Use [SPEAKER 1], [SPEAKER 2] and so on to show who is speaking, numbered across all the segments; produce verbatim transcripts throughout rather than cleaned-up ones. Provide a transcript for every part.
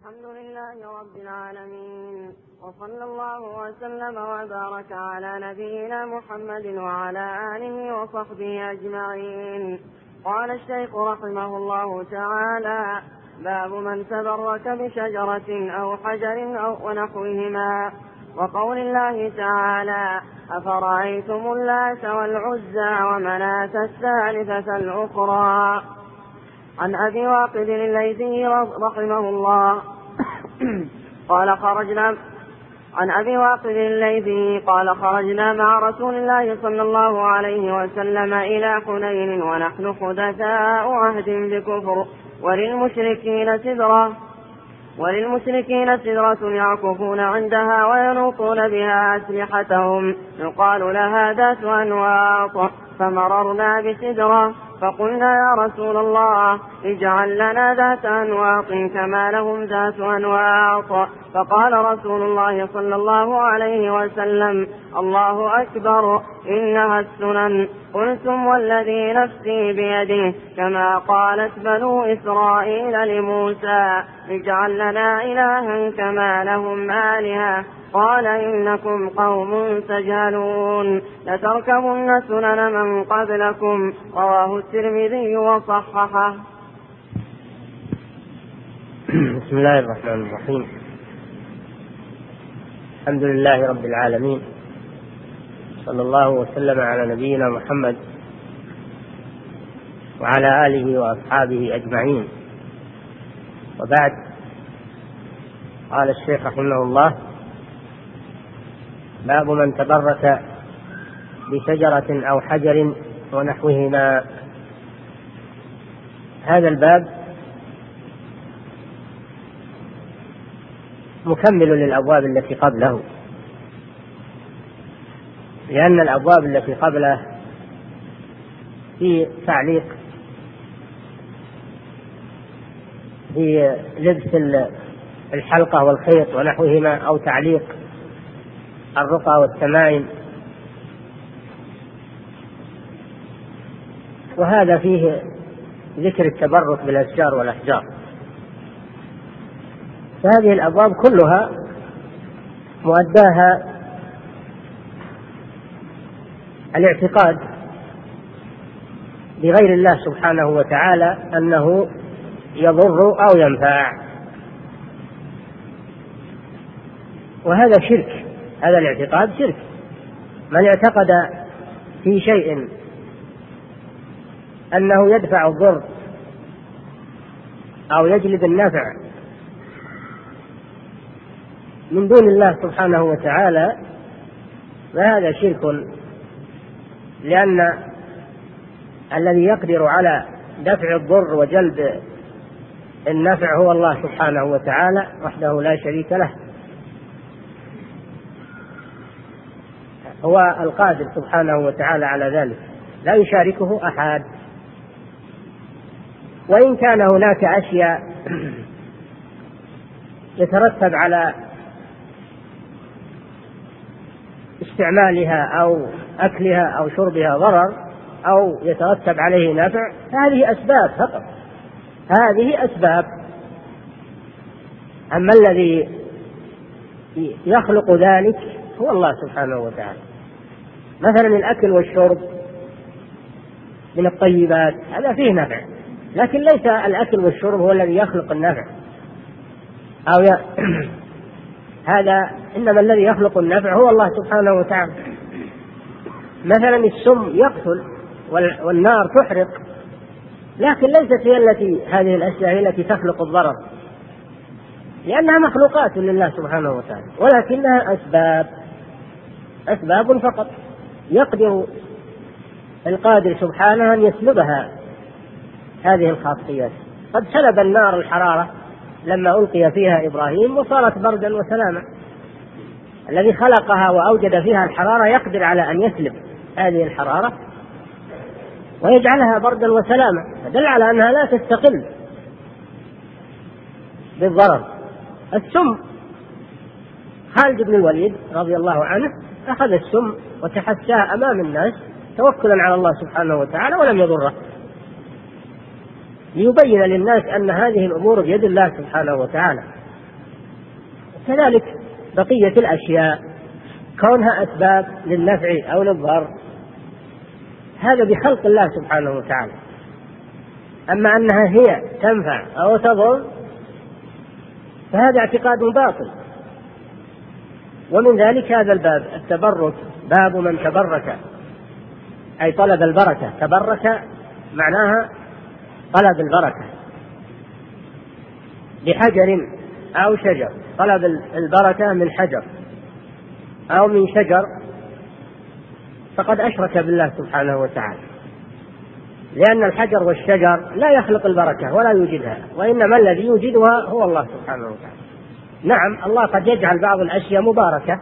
[SPEAKER 1] الحمد لله رب العالمين، وصلى الله وسلم وبارك على نبينا محمد وعلى آله وصحبه أجمعين. قال الشيخ رحمه الله تعالى: باب من تبرك بشجرة أو حجر أو ونحوهما. وقول الله تعالى: أفرأيتم اللات والعزى ومناة الثالثة الأخرى. عن أبي واقد الليثي رحمه الله قال خرجنا عن أبي واقد الليثي قال خرجنا مع رسول الله صلى الله عليه وسلم إلى حنين ونحن حدثاء عهد بكفر، وللمشركين سدرة وللمشركين سدرة يعكفون عندها وينوطون بها أسلحتهم يقال لها ذات أنواط. فمررنا بسدرة فقلنا: يا رسول الله، اجعل لنا ذات أنواط كما لهم ذات أنواط. فقال رسول الله صلى الله عليه وسلم: الله أكبر، إنها السنن. قلتم: والذي نفسي بيده، كما قالت بنو إسرائيل لموسى: اجعل لنا إلها كما لهم آلهة. قال: إنكم قوم تجهلون، لتركبن سنن من قبلكم. رواه الترمذي وصححه.
[SPEAKER 2] بسم الله الرحمن الرحيم. الحمد لله رب العالمين، صلى الله وسلم على نبينا محمد وعلى آله وأصحابه أجمعين. وبعد، قال الشيخ رحمه الله: باب من تبرك بشجرة أو حجر ونحوهما. هذا الباب مكمل للأبواب التي قبله، لأن الأبواب التي قبله في تعليق في لبس الحلقة والخيط ونحوهما، أو تعليق الرقى والتمائم، وهذا فيه ذكر التبرك بالأشجار والأحجار. فهذه الأبواب كلها مؤداها الاعتقاد بغير الله سبحانه وتعالى أنه يضر أو ينفع، وهذا شرك. هذا الاعتقاد شرك. من اعتقد في شيء أنه يدفع الضر أو يجلب النفع من دون الله سبحانه وتعالى فهذا شرك، لأن الذي يقدر على دفع الضر وجلب النفع هو الله سبحانه وتعالى وحده لا شريك له. هو القادر سبحانه وتعالى على ذلك، لا يشاركه أحد. وإن كان هناك أشياء يترتب على استعمالها أو أكلها أو شربها ضرر أو يترتب عليه نفع، هذه أسباب فقط، هذه أسباب. أما الذي يخلق ذلك هو الله سبحانه وتعالى. مثلا الأكل والشرب من الطيبات هذا فيه نفع، لكن ليس الأكل والشرب هو الذي يخلق النفع أو ي... هذا إنما الذي يخلق النفع هو الله سبحانه وتعالى. مثلا السم يقتل والنار تحرق، لكن ليست هي التي هذه الأشياء هي التي تخلق الضرر، لأنها مخلوقات لله سبحانه وتعالى، ولكنها أسباب أسباب فقط. يقدر القادر سبحانه أن يسلبها هذه الخاصيات. قد سلب النار الحرارة لما ألقي فيها إبراهيم وصارت بردا وسلاما. الذي خلقها وأوجد فيها الحرارة يقدر على أن يسلب هذه الحرارة ويجعلها بردا وسلاما، فدل على أنها لا تستقل بالضرر. السم، خالد بن الوليد رضي الله عنه أخذ السم وتحساه أمام الناس توكلا على الله سبحانه وتعالى ولم يضره، ليبين للناس أن هذه الأمور بيد الله سبحانه وتعالى. كذلك بقية الأشياء كونها أسباب للنفع أو للضر هذا بخلق الله سبحانه وتعالى. أما أنها هي تنفع أو تضر فهذا اعتقاد باطل. ومن ذلك هذا الباب التبرك، باب من تبرك أي طلب البركة. تبرك معناها طلب البركة بحجر أو شجر، طلب البركة من حجر أو من شجر فقد أشرك بالله سبحانه وتعالى، لأن الحجر والشجر لا يخلق البركة ولا يوجدها، وإنما الذي يوجدها هو الله سبحانه وتعالى. نعم الله قد يجعل بعض الأشياء مباركة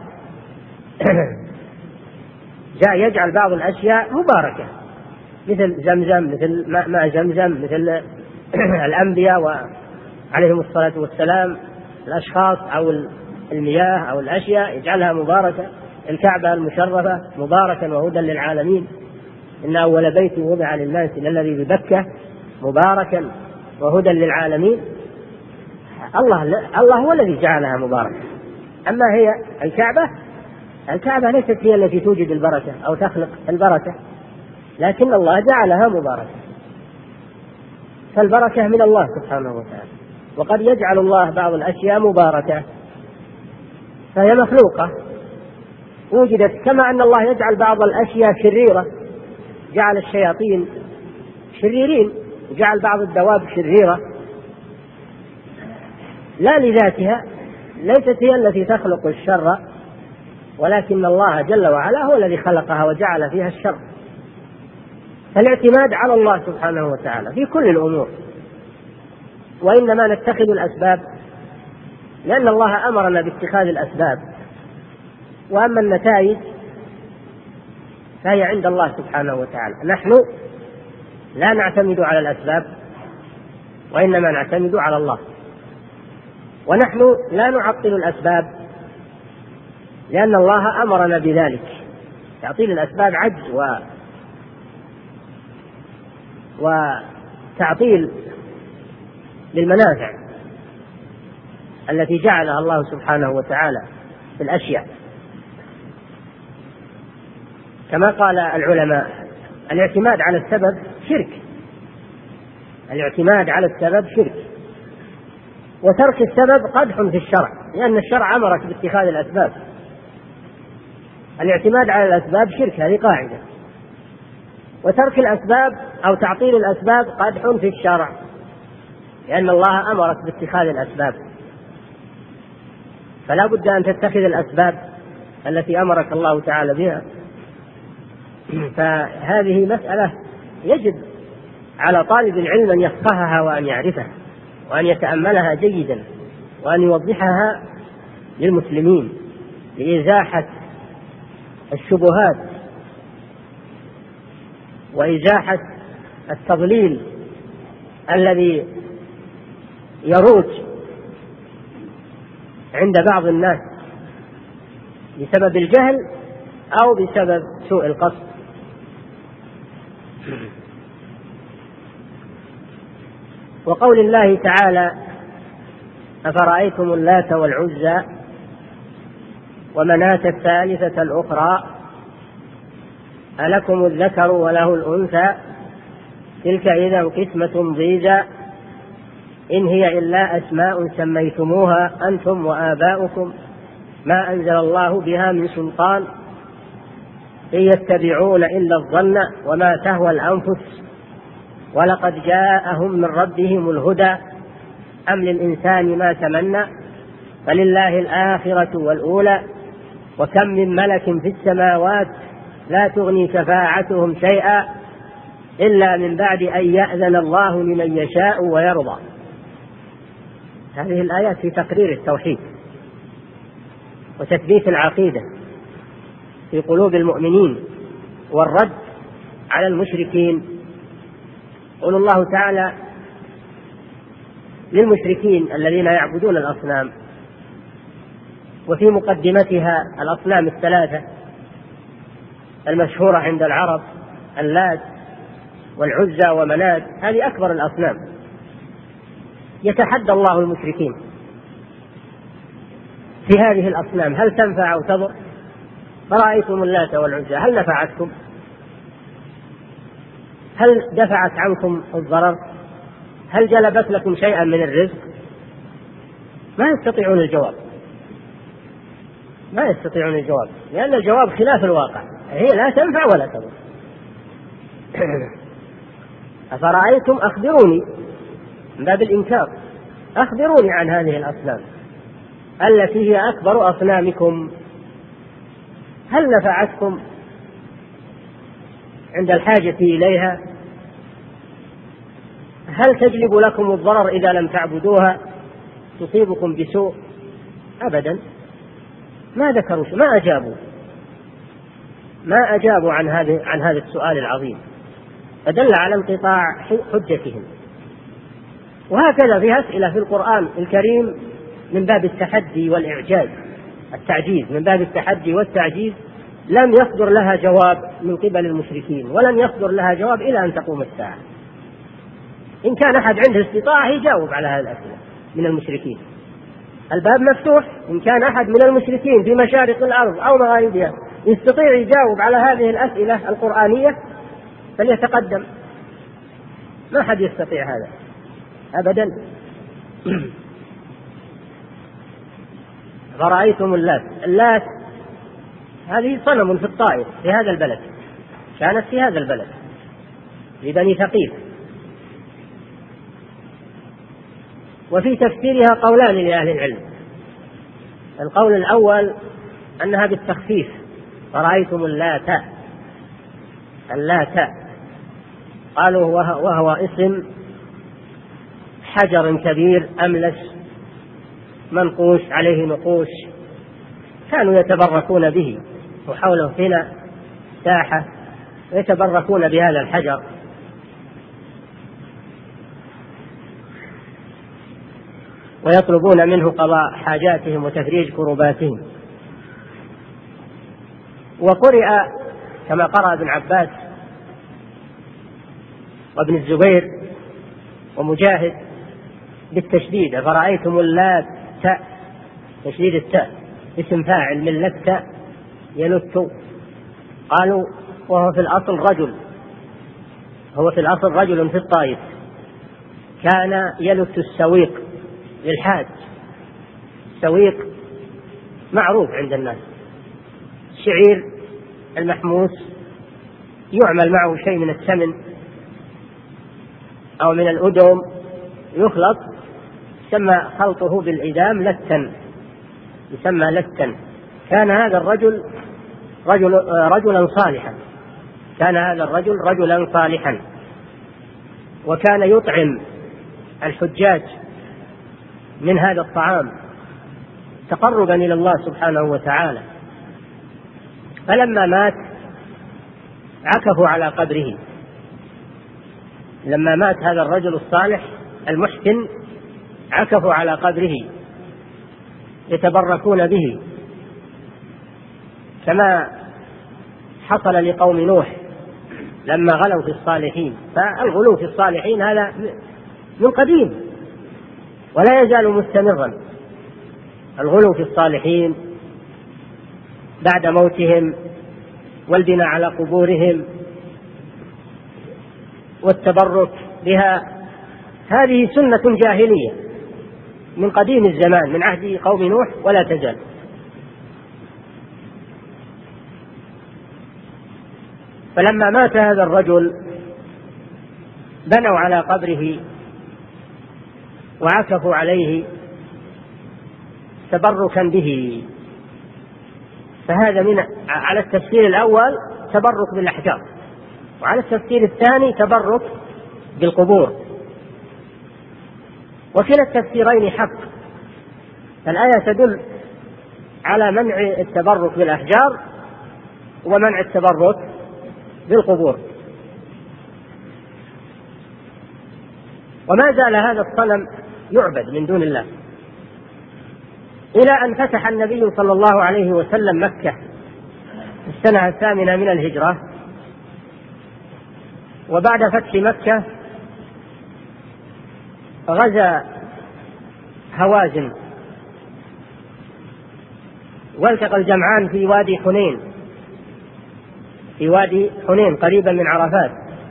[SPEAKER 2] جاء يجعل بعض الأشياء مباركة مثل زمزم، مثل ماء زمزم، مثل الأنبياء وعليهم الصلاة والسلام، الأشخاص أو المياه أو الأشياء يجعلها مباركة. الكعبة المشرفة مباركا وهدى للعالمين، إن أول بيت وضع للناس الذي ببكة مباركا وهدى للعالمين. الله الله هو الذي جعلها مباركة. أما هي الكعبة الكعبة ليست هي التي توجد البركة أو تخلق البركة، لكن الله جعلها مباركة، فالبركة من الله سبحانه وتعالى. وقد يجعل الله بعض الأشياء مباركة فهي مخلوقة وجدت، كما أن الله يجعل بعض الأشياء شريرة، جعل الشياطين شريرين، جعل بعض الدواب شريرة لا لذاتها، ليست هي التي تخلق الشر، ولكن الله جل وعلا هو الذي خلقها وجعل فيها الشر. فالاعتماد على الله سبحانه وتعالى في كل الأمور، وإنما نتخذ الأسباب لأن الله أمرنا باتخاذ الأسباب، وأما النتائج فهي عند الله سبحانه وتعالى. نحن لا نعتمد على الأسباب وإنما نعتمد على الله، ونحن لا نعطل الأسباب لأن الله أمرنا بذلك. تعطيل الأسباب عجز و... وتعطيل للمنافع التي جعلها الله سبحانه وتعالى في الأشياء. كما قال العلماء الاعتماد على السبب شرك، الاعتماد على السبب شرك، وترك السبب قدح في الشرع، لأن الشرع أمرك باتخاذ الأسباب. الاعتماد على الأسباب شرك، هذه قاعدة، وترك الأسباب أو تعطيل الأسباب قدح في الشرع، لأن الله أمرك باتخاذ الأسباب، فلا بد أن تتخذ الأسباب التي أمرك الله تعالى بها. فهذه مسألة يجب على طالب العلم أن يفقهها وأن يعرفها وأن يتأملها جيدا وأن يوضحها للمسلمين لإزاحة الشبهات وإزاحة التضليل الذي يروج عند بعض الناس بسبب الجهل أو بسبب سوء القصد. وقول الله تعالى أفرأيتم اللات والعزى ومناة الثالثة الأخرى ألكم الذكر وله الأنثى تلك إذا قسمة ضيزى إن هي إلا أسماء سميتموها أنتم وآباؤكم ما أنزل الله بها من سلطان إن يتبعون إلا الظن وما تهوى الأنفس ولقد جاءهم من ربهم الهدى أم للإنسان ما تمنى فلله الآخرة والأولى وكم من ملك في السماوات لا تغني شفاعتهم شيئا إلا من بعد أن يأذن الله لمن يشاء ويرضى. هذه الآيات في تقرير التوحيد وتثبيت العقيدة في قلوب المؤمنين والرد على المشركين. قال الله تعالى للمشركين الذين يعبدون الأصنام، وفي مقدمتها الأصنام الثلاثة المشهورة عند العرب اللات والعزى ومناة، هذه أكبر الأصنام. يتحدى الله المشركين في هذه الأصنام هل تنفع أو تضر؟ فرأيتم اللات والعزى هل نفعتكم؟ هل دفعت عنكم الضرر؟ هل جلبت لكم شيئا من الرزق؟ ما يستطيعون الجواب، ما يستطيعون الجواب، لأن الجواب خلاف الواقع، هي لا تنفع ولا تضر. أفرأيتم أخبروني من باب الإنكار، أخبروني عن هذه الأصنام التي هي أكبر أصنامكم، هل نفعتكم عند الحاجة إليها؟ هل تجلب لكم الضرر إذا لم تعبدوها؟ تصيبكم بسوء؟ أبدا، ما ذكروا، ما أجابوا ما أجابوا عن هذا عن هذا السؤال العظيم، فدل على انقطاع حجتهم. وهكذا في أسئلة في القرآن الكريم من باب التحدي والإعجاز، التعجيز، من باب التحدي والتعجيز، لم يصدر لها جواب من قبل المشركين، ولن يصدر لها جواب إلى أن تقوم الساعة. إن كان أحد عنده استطاعة يجاوب على هذه الأسئلة من المشركين، الباب مفتوح. إن كان أحد من المشركين في مشارق الأرض أو مغاربها يستطيع يجاوب على هذه الأسئلة القرآنية فليتقدم، ما حد يستطيع هذا أبدا. فرأيتم اللات، اللات هذه صنم في الطائف في هذا البلد، كانت في هذا البلد لبني ثقيف. وفي تفسيرها قولان لأهل العلم، القول الأول أنها بالتخفيف، فرأيتم اللات، اللات قالوا وهو اسم حجر كبير أملس منقوش عليه نقوش، كانوا يتبركون به، وحوله هنا ساحة يتبركون بهذا الحجر. ويطلبون منه قضاء حاجاتهم وتفريج كرباتهم. وقرئ كما قرأ ابن عباس وابن الزبير ومجاهد بالتشديد، فرأيتم اللات، تشديد التاء، اسم فاعل من لت يلت. قالوا وهو في الأصل رجل، هو في الأصل رجل في الطائف كان يلت السويق للحاج. السويق معروف عند الناس، الشعير المحموس يعمل معه شيء من السمن أو من الأدم يخلط، يسمى خلطه بالإدام لتا، يسمى لتا. كان هذا الرجل رجل رجلا صالحا، كان هذا الرجل رجلا صالحا، وكان يطعم الحجاج من هذا الطعام تقربا إلى الله سبحانه وتعالى. فلما مات عكفوا على قبره، لما مات هذا الرجل الصالح المحسن عكفوا على قبره يتبركون به، كما حصل لقوم نوح لما غلوا في الصالحين. فالغلو في الصالحين هذا من قديم ولا يزال مستمرا، الغلو في الصالحين بعد موتهم والبناء على قبورهم والتبرك بها، هذه سنة جاهلية من قديم الزمان، من عهد قوم نوح ولا تزال. فلما مات هذا الرجل بنوا على قبره وعكفوا عليه تبركا به. فهذا من على التفسير الأول تبرك بالأحجار، وعلى التفسير الثاني تبرك بالقبور، وكلا التفسيرين حق. الآية تدل على منع التبرك بالأحجار ومنع التبرك بالقبور. وما زال هذا الصنم يعبد من دون الله إلى أن فتح النبي صلى الله عليه وسلم مكة في السنة الثامنة من الهجرة. وبعد فتح مكة غزا هوازن والتقى الجمعان في وادي حنين، في وادي حنين قريبا من عرفات.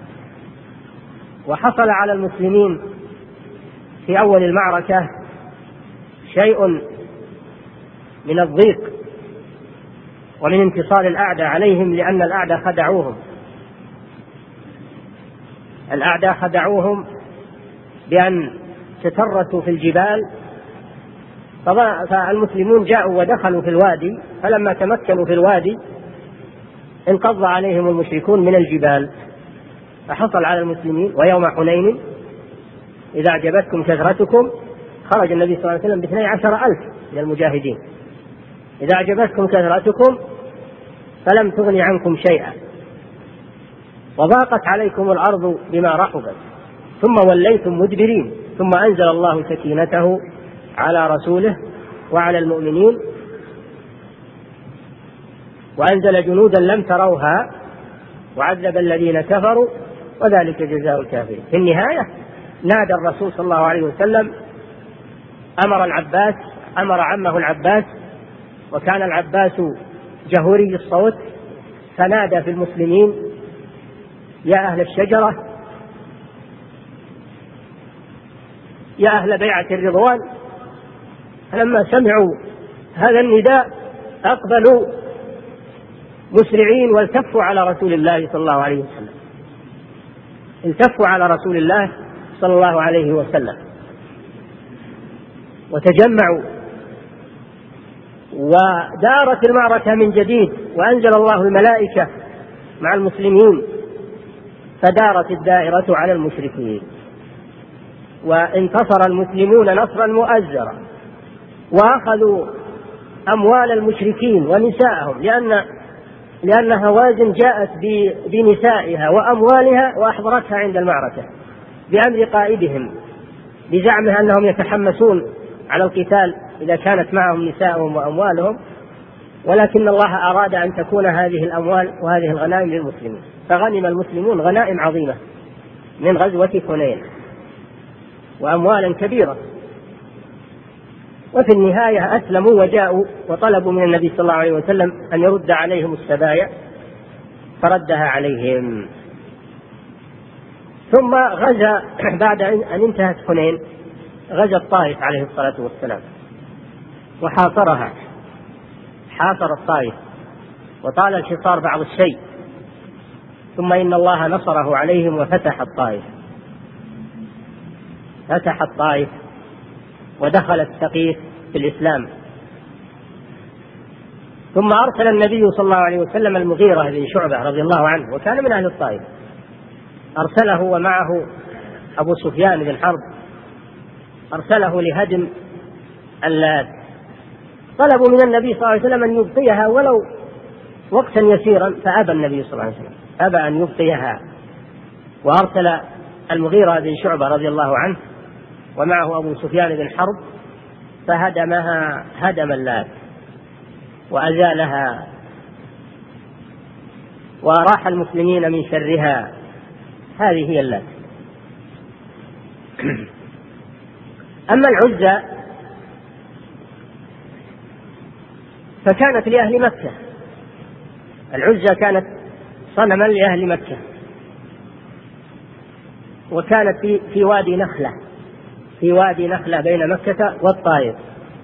[SPEAKER 2] وحصل على المسلمين في أول المعركة شيء من الضيق ومن انتصار الأعداء عليهم، لأن الأعداء خدعوهم الأعداء خدعوهم بأن تترسوا في الجبال، فالمسلمون جاءوا ودخلوا في الوادي، فلما تمكنوا في الوادي انقض عليهم المشركون من الجبال، فحصل على المسلمين. ويوم حنين إذا أعجبتكم كثرتكم، خرج النبي صلى الله عليه وسلم باثني عشر ألف من المجاهدين، إذا أعجبتكم كثرتكم فلم تغن عنكم شيئا وضاقت عليكم الأرض بما رحبت ثم وليتم مدبرين، ثم أنزل الله سكينته على رسوله وعلى المؤمنين وأنزل جنودا لم تروها وعذب الذين كفروا وذلك جزاء الكافرين. في النهاية نادى الرسول صلى الله عليه وسلم، أمر العباس أمر عمه العباس، وكان العباس جهوري الصوت، فنادى في المسلمين: يا أهل الشجرة، يا أهل بيعة الرضوان. فلما سمعوا هذا النداء أقبلوا مسرعين والتفوا على رسول الله صلى الله عليه وسلم التفوا على رسول الله صلى الله عليه وسلم وتجمعوا، ودارت المعركة من جديد، وأنزل الله الملائكة مع المسلمين، فدارت الدائرة على المشركين، وانتصر المسلمون نصرا مؤزرا، وأخذوا أموال المشركين ونساءهم، لأن لأن هوازن جاءت بنسائها وأموالها وأحضرتها عند المعركة بأمر قائدهم، بزعمها أنهم يتحمسون على القتال إذا كانت معهم نساءهم وأموالهم، ولكن الله أراد أن تكون هذه الأموال وهذه الغنائم للمسلمين، فغنم المسلمون غنائم عظيمة من غزوة حنين وأموالا كبيرة. وفي النهاية أسلموا وجاءوا وطلبوا من النبي صلى الله عليه وسلم أن يرد عليهم السبايا، فردها عليهم. ثم غزا بعد أن انتهت حنين، غزا الطائف عليه الصلاة والسلام وحاصرها، حاصر الطائف وطال الحصار بعض الشيء، ثم إن الله نصره عليهم وفتح الطائف فتح الطائف ودخلت ثقيف في الإسلام. ثم أرسل النبي صلى الله عليه وسلم المغيرة بن شعبة رضي الله عنه، وكان من أهل الطائف، أرسله ومعه أبو سفيان بن حرب، أرسله لهدم اللات. طلبوا من النبي صلى الله عليه وسلم أن يبقيها ولو وقتا يسيرا، فأبى النبي صلى الله عليه وسلم، أبى أن يبقيها، وأرسل المغيرة بن شعبة رضي الله عنه ومعه أبو سفيان بن حرب، فهدمها هدم اللات وأزالها وراح المسلمين من شرها. هذه هي اللات. أما العزى فكانت لأهل مكة، العزى كانت صنما لأهل مكة، وكانت في, في وادي نخلة في وادي نخلة بين مكة والطائف،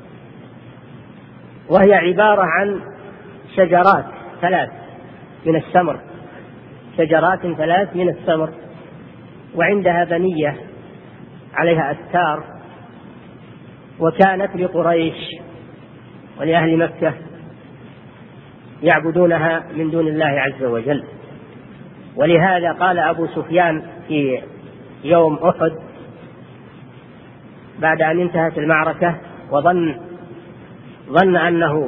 [SPEAKER 2] وهي عبارة عن شجرات ثلاث من السمر شجرات ثلاث من السمر وعندها بنية عليها أستار، وكانت لقريش ولأهل مكة يعبدونها من دون الله عز وجل. ولهذا قال أبو سفيان في يوم أحد بعد أن انتهت المعركة وظن ظن أنه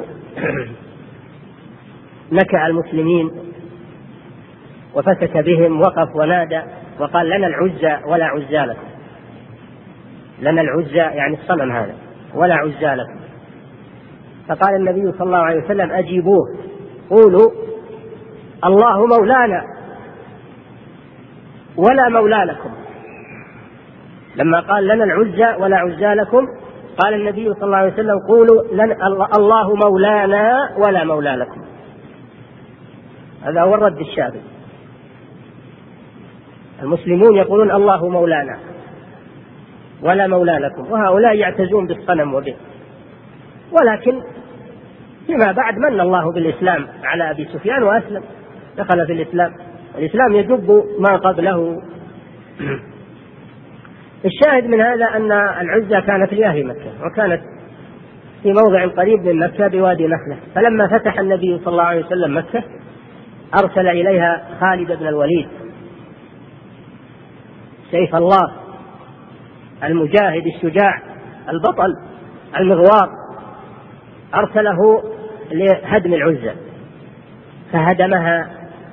[SPEAKER 2] نكأ المسلمين وفتك بهم، وقف ونادى وقال: لنا العزى ولا عزى لكم، لنا العزى يعني الصنم هذا ولا عزى لكم. فقال النبي صلى الله عليه وسلم: أجيبوه، قولوا الله مولانا ولا مولى لكم. لما قال لنا العزى ولا عزى لكم قال النبي صلى الله عليه وسلم قولوا لن الله مولانا ولا مولى لكم. هذا هو الرد الشافي. المسلمون يقولون الله مولانا ولا مولى لكم، وهؤلاء يعتزون بالصنم وبه. ولكن فيما بعد من الله بالإسلام على أبي سفيان وأسلم، دخل في الإسلام، الإسلام يجب ما قبله. الشاهد من هذا أن العزة كانت لأهل مكة، وكانت في موضع قريب من مكة بوادي نخلة. فلما فتح النبي صلى الله عليه وسلم مكة أرسل إليها خالد بن الوليد سيف الله المجاهد الشجاع البطل المغوار، أرسله لهدم العزة فهدمها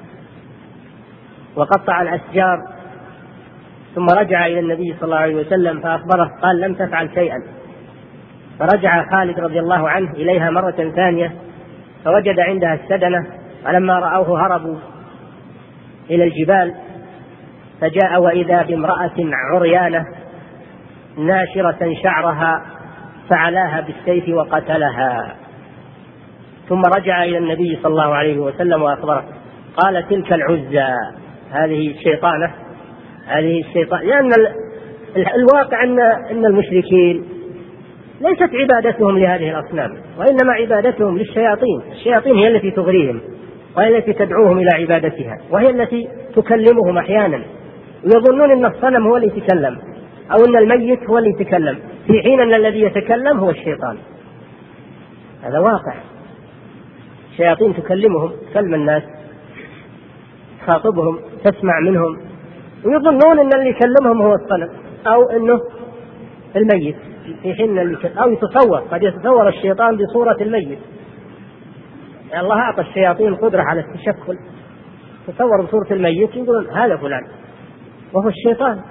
[SPEAKER 2] وقطع الأشجار، ثم رجع إلى النبي صلى الله عليه وسلم فأخبره قال لم تفعل شيئا. فرجع خالد رضي الله عنه إليها مرة ثانية فوجد عندها السدنة، فلما رأوه هربوا إلى الجبال، فجاء وإذا بامرأة عريانة ناشرة شعرها فعلاها بالسيف وقتلها. ثم رجع إلى النبي صلى الله عليه وسلم وأخبره قال تلك العزة هذه الشيطانة هذه الشيطان لأن الواقع أن أن المشركين ليست عبادتهم لهذه الأصنام، وإنما عبادتهم للشياطين. الشياطين هي التي تغريهم وهي التي تدعوهم إلى عبادتها، وهي التي تكلمهم أحيانا، ويظنون أن الصنم هو اللي يتكلم أو أن الميت هو اللي يتكلم، في حين أن الذي يتكلم هو الشيطان. هذا واقع. الشياطين تكلمهم، تكلم الناس، تخاطبهم، تسمع منهم، ويظنون أن اللي يكلمهم هو الصنم أو أنه الميت، في حين أو يتصور قد يتصور الشيطان بصورة الميت. يعني الله أعطى الشياطين قدرة على التشكل، تصور بصورة الميت يقولون هذا فلان وهو الشيطان.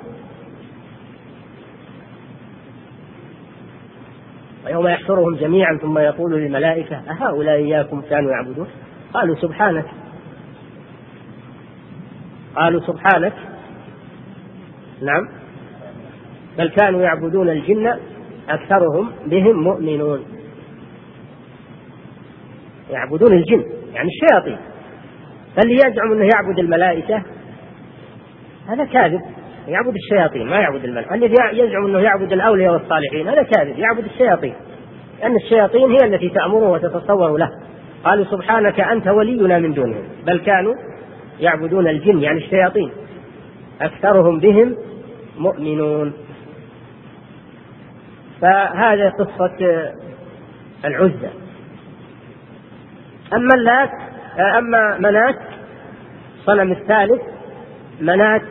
[SPEAKER 2] ويوم يحشرهم جميعا ثم يقول للملائكة أهؤلاء إياكم كانوا يعبدون قالوا سبحانك قالوا سبحانك نعم بل كانوا يعبدون الجن أكثرهم بهم مؤمنون. يعبدون الجن يعني الشياطين، فاللي يزعم أنه يعبد الملائكة هذا كاذب، يعبد الشياطين ما يعبد الملائكة. الذي يزعم أنه يعبد الأولياء والصالحين هذا كاذب، يعبد الشياطين، لأن الشياطين هي التي تأمره وتتصور له. قالوا سبحانك أنت ولينا من دونهم بل كانوا يعبدون الجن يعني الشياطين أكثرهم بهم مؤمنون. فهذا قصة العزة. أما اللات أما منات صنم الثالث منات،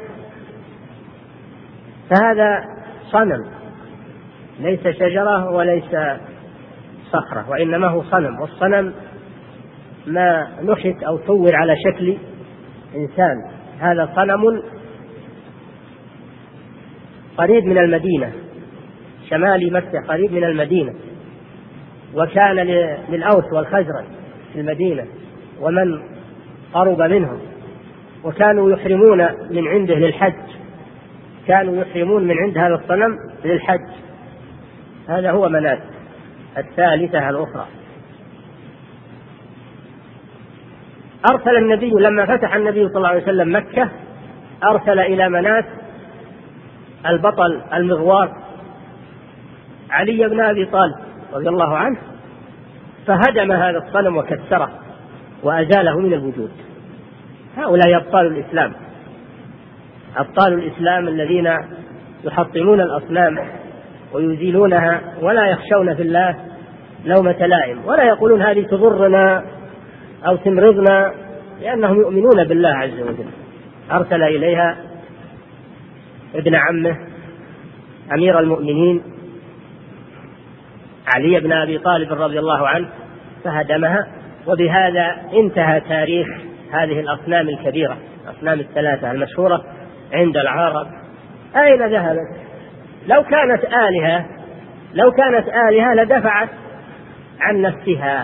[SPEAKER 2] فهذا صنم ليس شجرة وليس صخرة، وإنما هو صنم، والصنم ما نحت أو صور على شكل إنسان. هذا صنم قريب من المدينة، شمال مكة قريب من المدينة، وكان للأوس والخزرج في المدينة ومن قرب منهم، وكانوا يحرمون من عنده للحج، كانوا يحرمون من عند هذا الصنم للحج. هذا هو منات الثالثة الأخرى. أرسل النبي لما فتح النبي صلى الله عليه وسلم مكة أرسل إلى منات البطل المغوار علي بن أبي طالب رضي الله عنه، فهدم هذا الصنم وكسره وأزاله من الوجود. هؤلاء أبطال الإسلام، أبطال الإسلام الذين يحطمون الأصنام ويزيلونها ولا يخشون في الله لومة لائم، ولا يقولون هذه تضرنا أو تمرضنا، لأنهم يؤمنون بالله عز وجل. أرسل إليها ابن عمه أمير المؤمنين علي بن أبي طالب رضي الله عنه فهدمها. وبهذا انتهى تاريخ هذه الأصنام الكبيرة، الأصنام الثلاثة المشهورة عند العرب. أين ذهبت؟ لو كانت آلهة لو كانت آلهة لدفعت عن نفسها.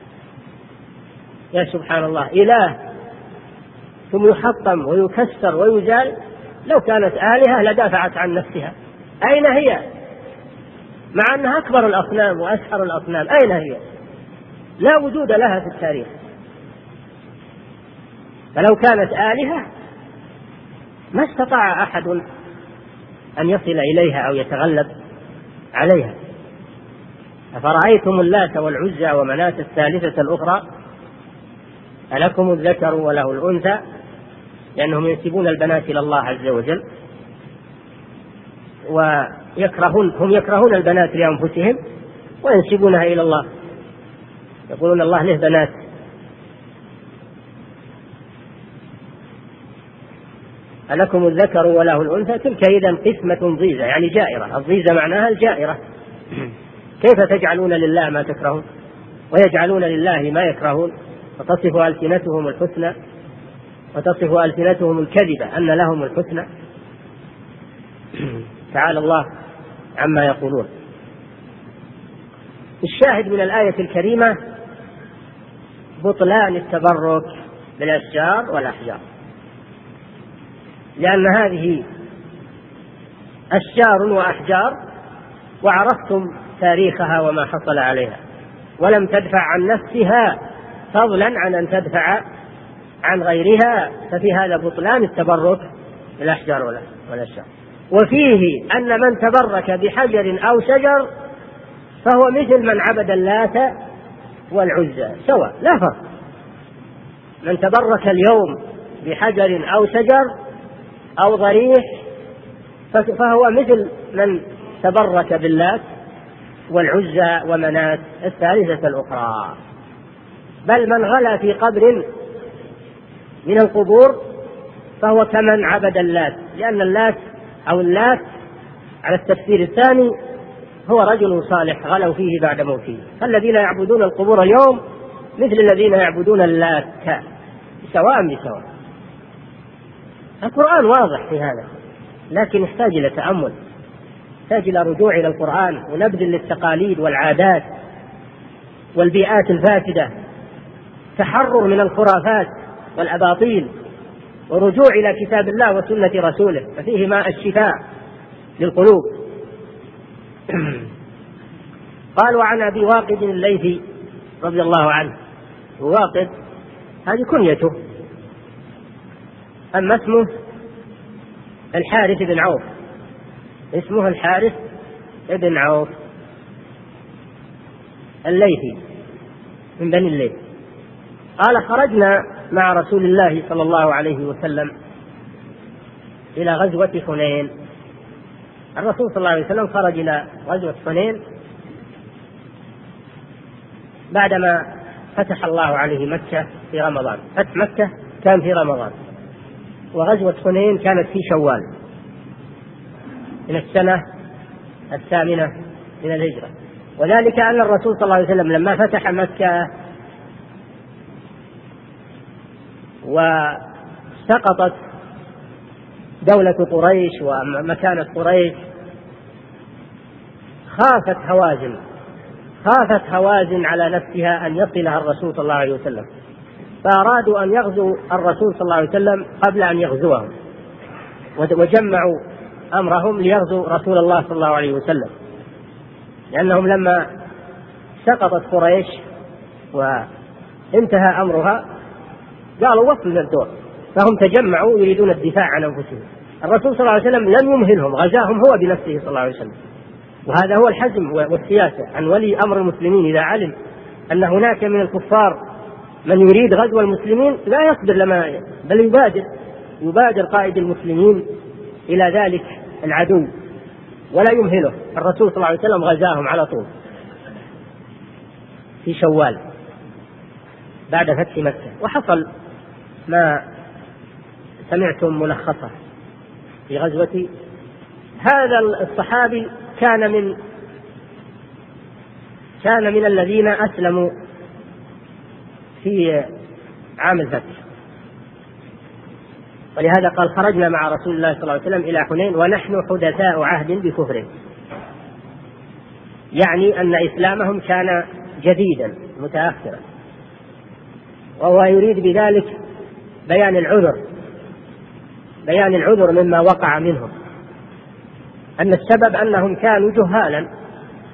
[SPEAKER 2] يا سبحان الله، إله ثم يحطم ويكسر ويزال، لو كانت آلهة لدافعت عن نفسها. أين هي؟ مع أنها أكبر الأصنام وأشهر الأصنام. أين هي؟ لا وجود لها في التاريخ. فلو كانت آلهة ما استطاع أحد أن يصل إليها أو يتغلب عليها. أفرأيتم اللات والعزى ومناة الثالثة الأخرى ألكم الذكر وله الأنثى، لأنهم ينسبون البنات إلى الله عز وجل، ويكرهون هم يكرهون البنات لأنفسهم وينسبونها إلى الله، يقولون الله له بنات. ألكم الذكر وله الأنثى تلك إذا قسمة ضيزى، يعني جائرة. الضيزى معناها الجائرة. كيف تجعلون لله ما تكرهون ويجعلون لله ما يكرهون، وتصف ألسنتهم الحسنى وتصف ألسنتهم الكذبة أن لهم الحسنى. تعالى الله عما يقولون. الشاهد من الآية الكريمة بطلان التبرك بالأشجار والأحجار، لأن هذه أشجار وأحجار وعرفتم تاريخها وما حصل عليها، ولم تدفع عن نفسها فضلا عن أن تدفع عن غيرها، ففي هذا بطلان التبرك بالأحجار والأشجار. وفيه أن من تبرك بحجر أو شجر فهو مثل من عبد اللات والعزى سواء، لا فرق. من تبرك اليوم بحجر أو شجر أو ضريح فهو مثل من تبرك باللات والعزى ومناة الثالثة الأخرى. بل من غلا في قبر من القبور فهو كمن عبد اللات، لأن اللات أو اللات على التفسير الثاني هو رجل صالح غلوا فيه بعد موته. فالذين يعبدون القبور اليوم مثل الذين يعبدون اللات سواء بسواء. القرآن واضح في هذا، لكن يحتاج إلى تأمل، يحتاج إلى رجوع إلى القرآن ونبذ للتقاليد والعادات والبيئات الفاسدة، تحرر من الخرافات والأباطيل، ورجوع إلى كتاب الله وسنة رسوله، ففيه ماء الشفاء للقلوب. قال: وعن أبي واقد الليثي رضي الله عنه. واقد هذه كنيته، أما اسمه الحارث بن عوف، اسمه الحارث بن عوف الليثي من بني الليث. قال: خرجنا مع رسول الله صلى الله عليه وسلم إلى غزوة حنين. الرسول صلى الله عليه وسلم خرج إلى غزوة حنين بعدما فتح الله عليه مكة في رمضان. فتح مكة كان في رمضان، وغزوة حنين كانت في شوال من السنة الثامنة من الهجرة. وذلك أن الرسول صلى الله عليه وسلم لما فتح مكة وسقطت دولة قريش ومكانة قريش خافت هوازن خافت هوازن على نفسها أن يصلها الرسول صلى الله عليه وسلم، فأرادوا أن يغزوا الرسول صلى الله عليه وسلم قبل أن يغزوهم، وجمعوا أمرهم ليغزوا رسول الله صلى الله عليه وسلم، لأنهم لما سقطت قريش وانتهى أمرها قالوا وصل للدور، فهم تجمعوا يريدون الدفاع عن أنفسهم. الرسول صلى الله عليه وسلم لم يمهلهم، غزاهم هو بنفسه صلى الله عليه وسلم. وهذا هو الحزم والسياسة عن ولي أمر المسلمين. إذا علم أن هناك من الكفار من يريد غزو المسلمين لا يصبر لما بل يبادر يبادر قائد المسلمين إلى ذلك العدو ولا يمهله. الرسول صلى الله عليه وسلم غزاهم على طول في شوال بعد فتح مكة. وحصل ما سمعتم ملخصه في غزوة. هذا الصحابي كان من كان من الذين أسلموا في عام الفتح، ولهذا قال: خرجنا مع رسول الله صلى الله عليه وسلم إلى حنين ونحن حدثاء عهد بكفر، يعني أن إسلامهم كان جديدا متأخرا، وهو يريد بذلك بيان العذر بيان العذر مما وقع منهم، أن السبب أنهم كانوا جهالا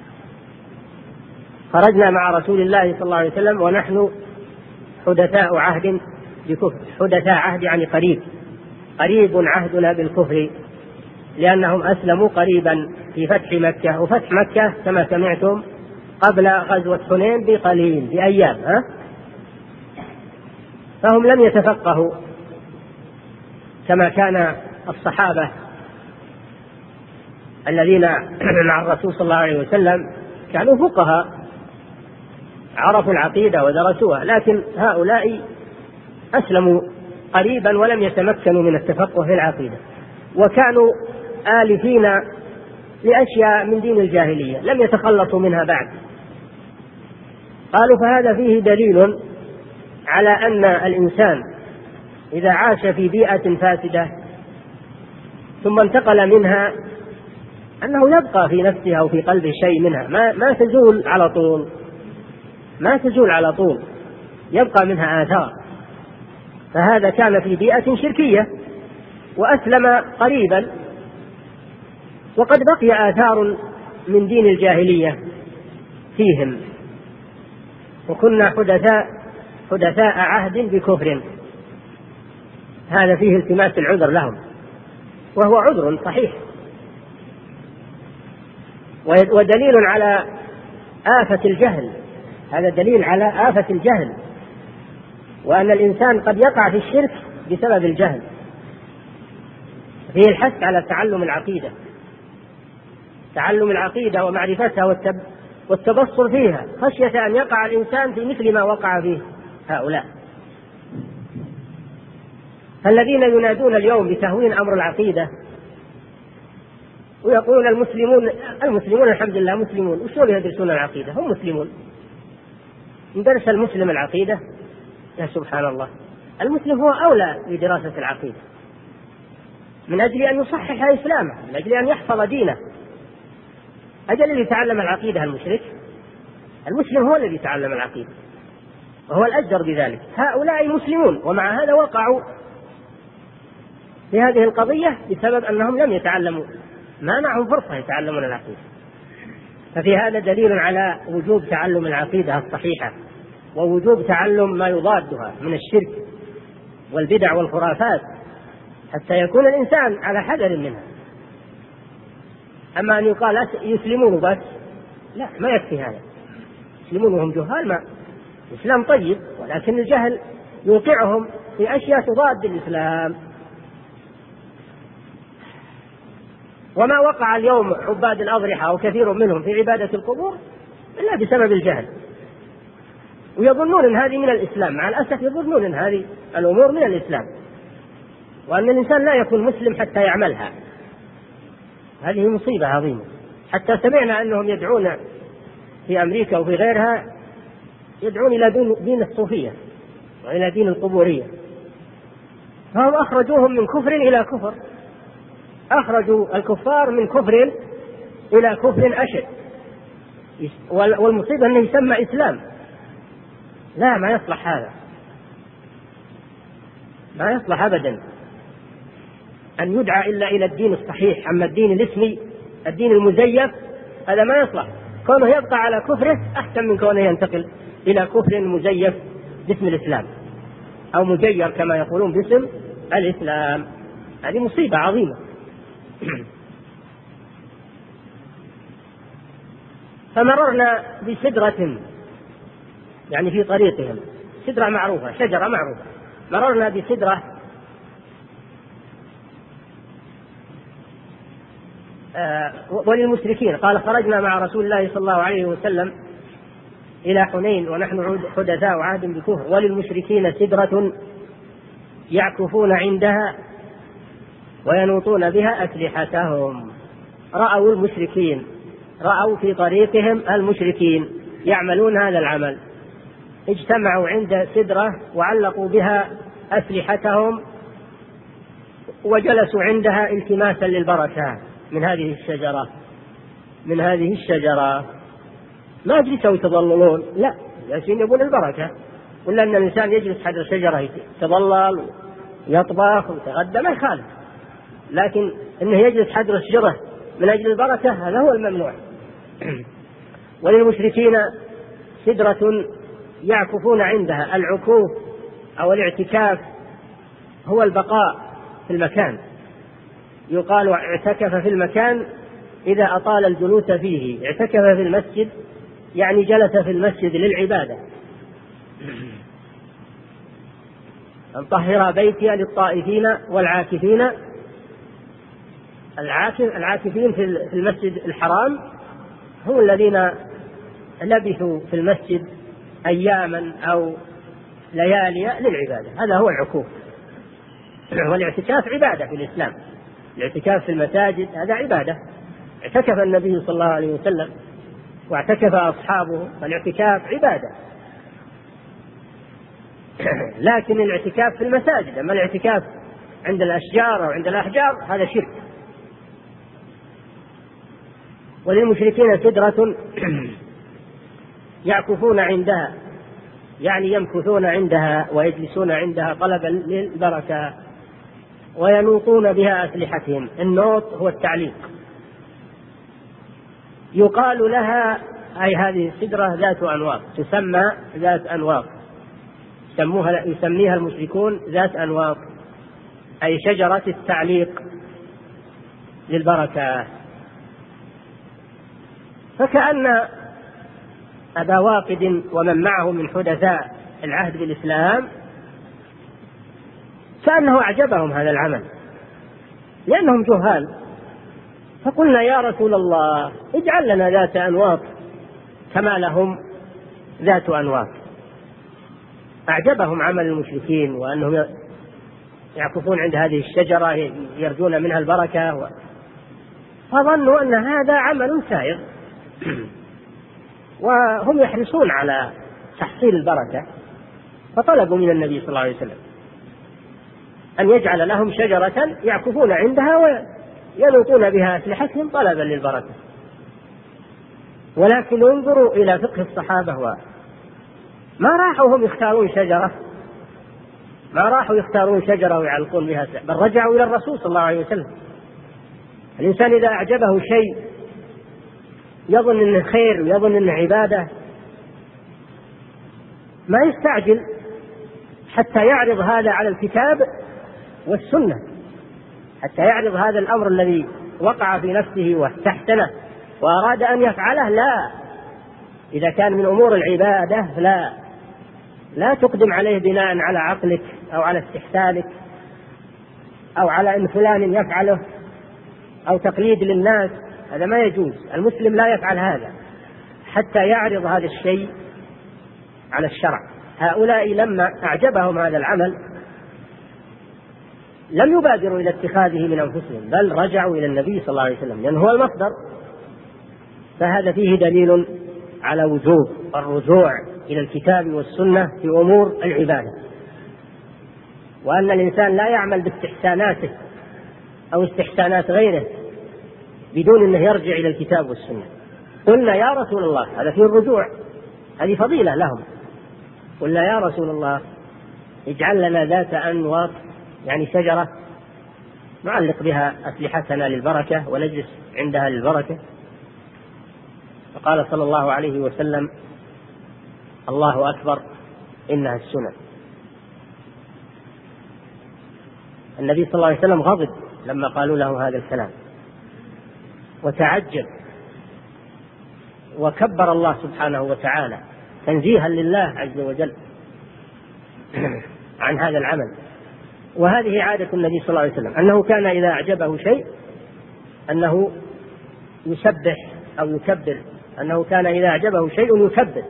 [SPEAKER 2] خرجنا مع رسول الله صلى الله عليه وسلم ونحن حدثاء عهد بكفر. حدثاء عهد يعني قريب، قريب عهدنا بالكفر، لأنهم أسلموا قريبا في فتح مكة، وفتح مكة كما سمعتم قبل غزوة حنين بقليل بأيام، ها؟ فهم لم يتفقهوا كما كان الصحابة الذين مع الرسول صلى الله عليه وسلم كانوا فقهاء عرفوا العقيدة ودرسوها، لكن هؤلاء أسلموا قريبا ولم يتمكنوا من التفقه في العقيدة، وكانوا آلفين لأشياء من دين الجاهلية لم يتخلصوا منها بعد. قالوا فهذا فيه دليل على أن الإنسان إذا عاش في بيئة فاسدة ثم انتقل منها أنه يبقى في نفسه أو في قلبه شيء منها، ما, ما تزول على طول، ما تزول على طول، يبقى منها آثار. فهذا كان في بيئة شركية وأسلم قريبا، وقد بقي آثار من دين الجاهلية فيهم، وكنا حدثاء حدثاء عهد بكفر. هذا فيه التماس العذر لهم، وهو عذر صحيح، ودليل على آفة الجهل. هذا دليل على آفة الجهل، وأن الإنسان قد يقع في الشرك بسبب الجهل. فيه الحث على تعلم العقيدة، تعلم العقيدة ومعرفتها والتبصر فيها، خشية أن يقع الإنسان في مثل ما وقع فيه هؤلاء. فالذين ينادون اليوم بتهوين أمر العقيدة ويقولون المسلمون المسلمون الحمد لله مسلمون، وشلون يدرسون العقيدة؟ هم مسلمون. إن درس المسلم العقيدة يا سبحان الله، المسلم هو أولى بدراسة العقيدة من أجل أن يصحح إسلامه، من أجل أن يحفظ دينه. أجل اللي يتعلم العقيدة المشرك؟ المسلم هو الذي يتعلم العقيدة، وهو الأجدر بذلك. هؤلاء مسلمون ومع هذا وقعوا في هذه القضية بسبب أنهم لم يتعلموا، ما معهم فرصة يتعلمون العقيدة. ففي هذا دليل على وجوب تعلم العقيدة الصحيحة، ووجوب تعلم ما يضادها من الشرك والبدع والخرافات، حتى يكون الإنسان على حذر منها. أما أن يقال يسلمون بس، لا، ما يكفي هذا. يسلمون وهم جهال، ما الإسلام طيب، ولكن الجهل يوقعهم في أشياء تضاد الإسلام. وما وقع اليوم عباد الأضرحة أو كثير منهم في عبادة القبور إلا بسبب الجهل، ويظنون أن هذه من الإسلام. مع الأسف يظنون أن هذه الأمور من الإسلام، وأن الإنسان لا يكون مسلم حتى يعملها. هذه مصيبة عظيمة. حتى سمعنا أنهم يدعون في أمريكا وفي غيرها، يدعون إلى دين الصوفية وإلى دين القبورية، فهم أخرجوهم من كفر إلى كفر، أخرجوا الكفار من كفر إلى كفر أشد. والمصيبة أنه يسمى إسلام. لا، ما يصلح هذا، ما يصلح أبدا أن يدعى إلا إلى الدين الصحيح. أما الدين الاسمي، الدين المزيف، هذا ما يصلح. كونه يبقى على كفره أحسن من كونه ينتقل إلى كفر مزيف باسم الإسلام، أو مجير كما يقولون باسم الإسلام. هذه مصيبة عظيمة. فمررنا بسدرة، يعني في طريقهم سدرة معروفة، شجرة معروفة. مررنا بسدرة آه وللمشركين، قال خرجنا مع رسول الله صلى الله عليه وسلم إلى حنين ونحن حدثاء عهد بكفر، وللمشركين سدرة يعكفون عندها وينوطون بها أسلحتهم. رأوا المشركين، رأوا في طريقهم المشركين يعملون هذا العمل، اجتمعوا عند سدرة وعلقوا بها أسلحتهم وجلسوا عندها التماسا للبركة من هذه الشجرة من هذه الشجرة ما جلسوا يتضللون، لا، جالسين يبون البركة. ولا أن الإنسان يجلس حول الشجرة يتضلل ويطبخ ويتغدى ما يخالف، لكن أنه يجلس حول الشجرة من أجل البركة هذا هو الممنوع. وللمشركين سدرة يعكفون عندها. العكوف أو الاعتكاف هو البقاء في المكان، يقال اعتكف في المكان إذا أطال الجلوس فيه. اعتكف في المسجد يعني جلس في المسجد للعبادة. أن طهر بيتي للطائفين والعاكفين. العاكف العاكفين في المسجد الحرام هم الذين لبثوا في المسجد أياما أو ليالي للعبادة، هذا هو العكوف. والاعتكاف عبادة في الإسلام، الاعتكاف في المساجد هذا عبادة. اعتكف النبي صلى الله عليه وسلم واعتكف أصحابه، فالاعتكاف عبادة. لكن الاعتكاف في المساجد، أما الاعتكاف عند الأشجار أو عند الأحجار هذا شرك. وللمشركين سدرة يعكفون عندها، يعني يمكثون عندها ويجلسون عندها طلبا للبركة، وينوطون بها أسلحتهم. النوط هو التعليق. يقال لها أي هذه السدرة ذات أنواط، تسمى ذات أنواط، يسموها يسميها المشركون ذات أنواط، أي شجرة التعليق للبركة. فكأن أبا واقد ومن معه من حدثاء العهد بالإسلام كأنه أعجبهم هذا العمل لأنهم جهال، فقلنا يا رسول الله اجعل لنا ذات أنواط كما لهم ذات أنواط. أعجبهم عمل المشركين وأنهم يعكفون عند هذه الشجرة يرجون منها البركة، فظنوا أن هذا عمل سائغ وهم يحرصون على تحصيل البركة، فطلبوا من النبي صلى الله عليه وسلم أن يجعل لهم شجرة يعكفون عندها وينوطون بها أسلحتهم طلبا للبركة. ولكن انظروا إلى فقه الصحابة، ما راحوا هم يختارون شجرة، ما راحوا يختارون شجرة ويعلقون بها، بل رجعوا إلى الرسول صلى الله عليه وسلم. الإنسان إذا أعجبه شيء يظن أنه خير ويظن أنه عبادة ما يستعجل حتى يعرض هذا على الكتاب والسنة، حتى يعرض هذا الأمر الذي وقع في نفسه واستحسنه وأراد أن يفعله. لا، إذا كان من أمور العبادة لا لا تقدم عليه بناء على عقلك أو على استحسانك أو على أن فلان يفعله أو تقليد للناس، هذا ما يجوز. المسلم لا يفعل هذا حتى يعرض هذا الشيء على الشرع. هؤلاء لما أعجبهم هذا العمل لم يبادروا إلى اتخاذه من أنفسهم، بل رجعوا إلى النبي صلى الله عليه وسلم لأنه هو المصدر. فهذا فيه دليل على وجوب الرجوع إلى الكتاب والسنة في أمور العبادة، وأن الإنسان لا يعمل باستحساناته أو استحسانات غيره بدون أنه يرجع إلى الكتاب والسنة. قلنا يا رسول الله، هذا فيه الرجوع، هذه فضيلة لهم. قلنا يا رسول الله اجعل لنا ذات أنواط، يعني شجرة نعلق بها أسلحتنا للبركة ونجلس عندها للبركة. فقال صلى الله عليه وسلم الله أكبر إنها السنن. النبي صلى الله عليه وسلم غضب لما قالوا له هذا الكلام وتعجب وكبر الله سبحانه وتعالى تنزيها لله عز وجل عن هذا العمل. وهذه عادة النبي صلى الله عليه وسلم أنه كان إذا أعجبه شيء أنه يسبح أو يكبر، أنه كان إذا أعجبه شيء يكبر،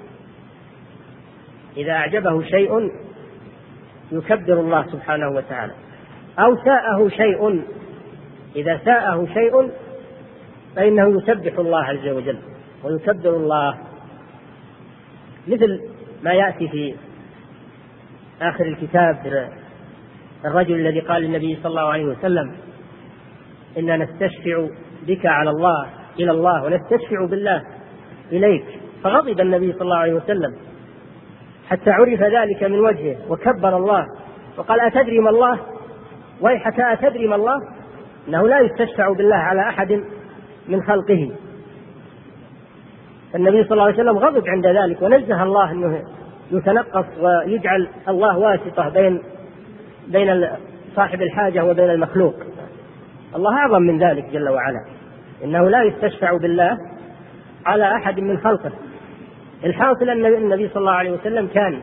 [SPEAKER 2] إذا أعجبه شيء يكبر الله سبحانه وتعالى. أو ساءه شيء، إذا ساءه شيء فإنه يسبح الله عز وجل ويكبر الله، مثل ما يأتي في آخر الكتاب الرجل الذي قال للنبي صلى الله عليه وسلم إننا نستشفع بك على الله إلى الله ونستشفع بالله إليك، فغضب النبي صلى الله عليه وسلم حتى عرف ذلك من وجهه وكبر الله وقال أتدري ما الله، ويحك أتدري ما الله، إنه لا يستشفع بالله على أحد من خلقه. النبي صلى الله عليه وسلم غضب عند ذلك ونزه الله أنه يتنقص ويجعل الله واسطة بين بين صاحب الحاجة وبين المخلوق. الله أعظم من ذلك جل وعلا، إنه لا يستشفع بالله على أحد من خلقه. الحاصل أن النبي صلى الله عليه وسلم كان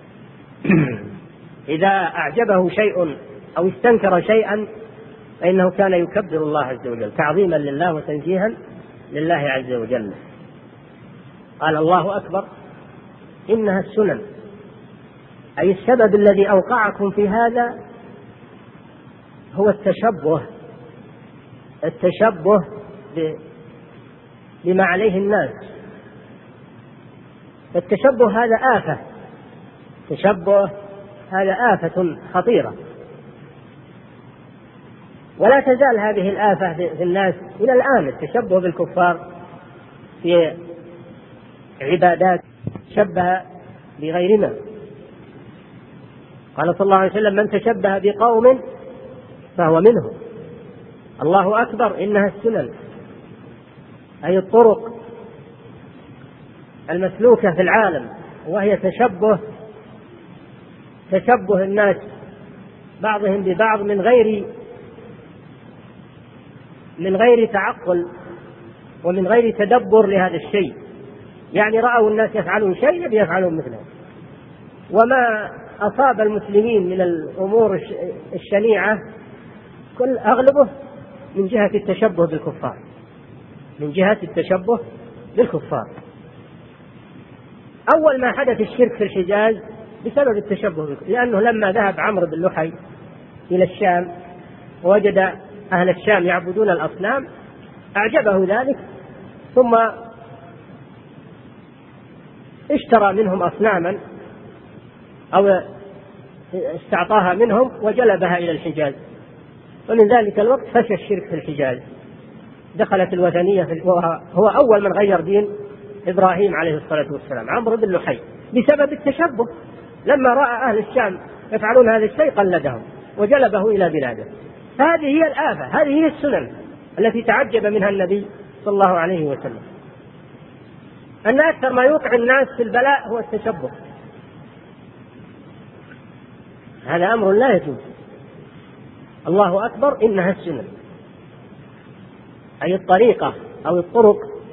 [SPEAKER 2] إذا أعجبه شيء أو استنكر شيئا فإنه كان يكبر الله عز وجل تعظيما لله وتنزيها لله عز وجل. قال الله أكبر إنها السنن، أي السبب الذي أوقعكم في هذا هو التشبه التشبه بما عليه الناس. التشبه هذا آفة، التشبه هذا آفة خطيرة، ولا تزال هذه الآفة في الناس إلى الآن، التشبه بالكفار في عبادات شبه بغيرنا. قال صلى الله عليه وسلم من تشبه بقوم فهو منهم. الله أكبر إنها السنن، أي الطرق المسلوكة في العالم، وهي تشبه تشبه الناس بعضهم ببعض من غير من غير تعقل ومن غير تدبر لهذا الشيء. يعني رأوا الناس يفعلون شيء يبي يفعلون مثله. وما أصاب المسلمين من الأمور الشنيعة كل أغلبه من جهة التشبه بالكفار، من جهة التشبه بالكفار. أول ما حدث الشرك في الحجاز بسبب التشبه بالكفار، لأنه لما ذهب عمرو بن لحي إلى الشام ووجد أهل الشام يعبدون الأصنام أعجبه ذلك، ثم اشترى منهم أصناما أو استعطاها منهم وجلبها إلى الحجاز، ومن ذلك الوقت فشى الشرك في الحجاز، دخلت الوثنية في هو أول من غير دين إبراهيم عليه الصلاة والسلام عمرو بن لحي بسبب التشبه. لما رأى أهل الشام يفعلون هذا الشيء قلدهم وجلبه إلى بلاده. هذه هي الآفة، هذه هي السنن التي تعجب منها النبي صلى الله عليه وسلم، أن أكثر ما يوقع الناس في البلاء هو التشبه. هذا أمر لا يجوز. الله أكبر إنها السنن، أي الطريقة أو الطرق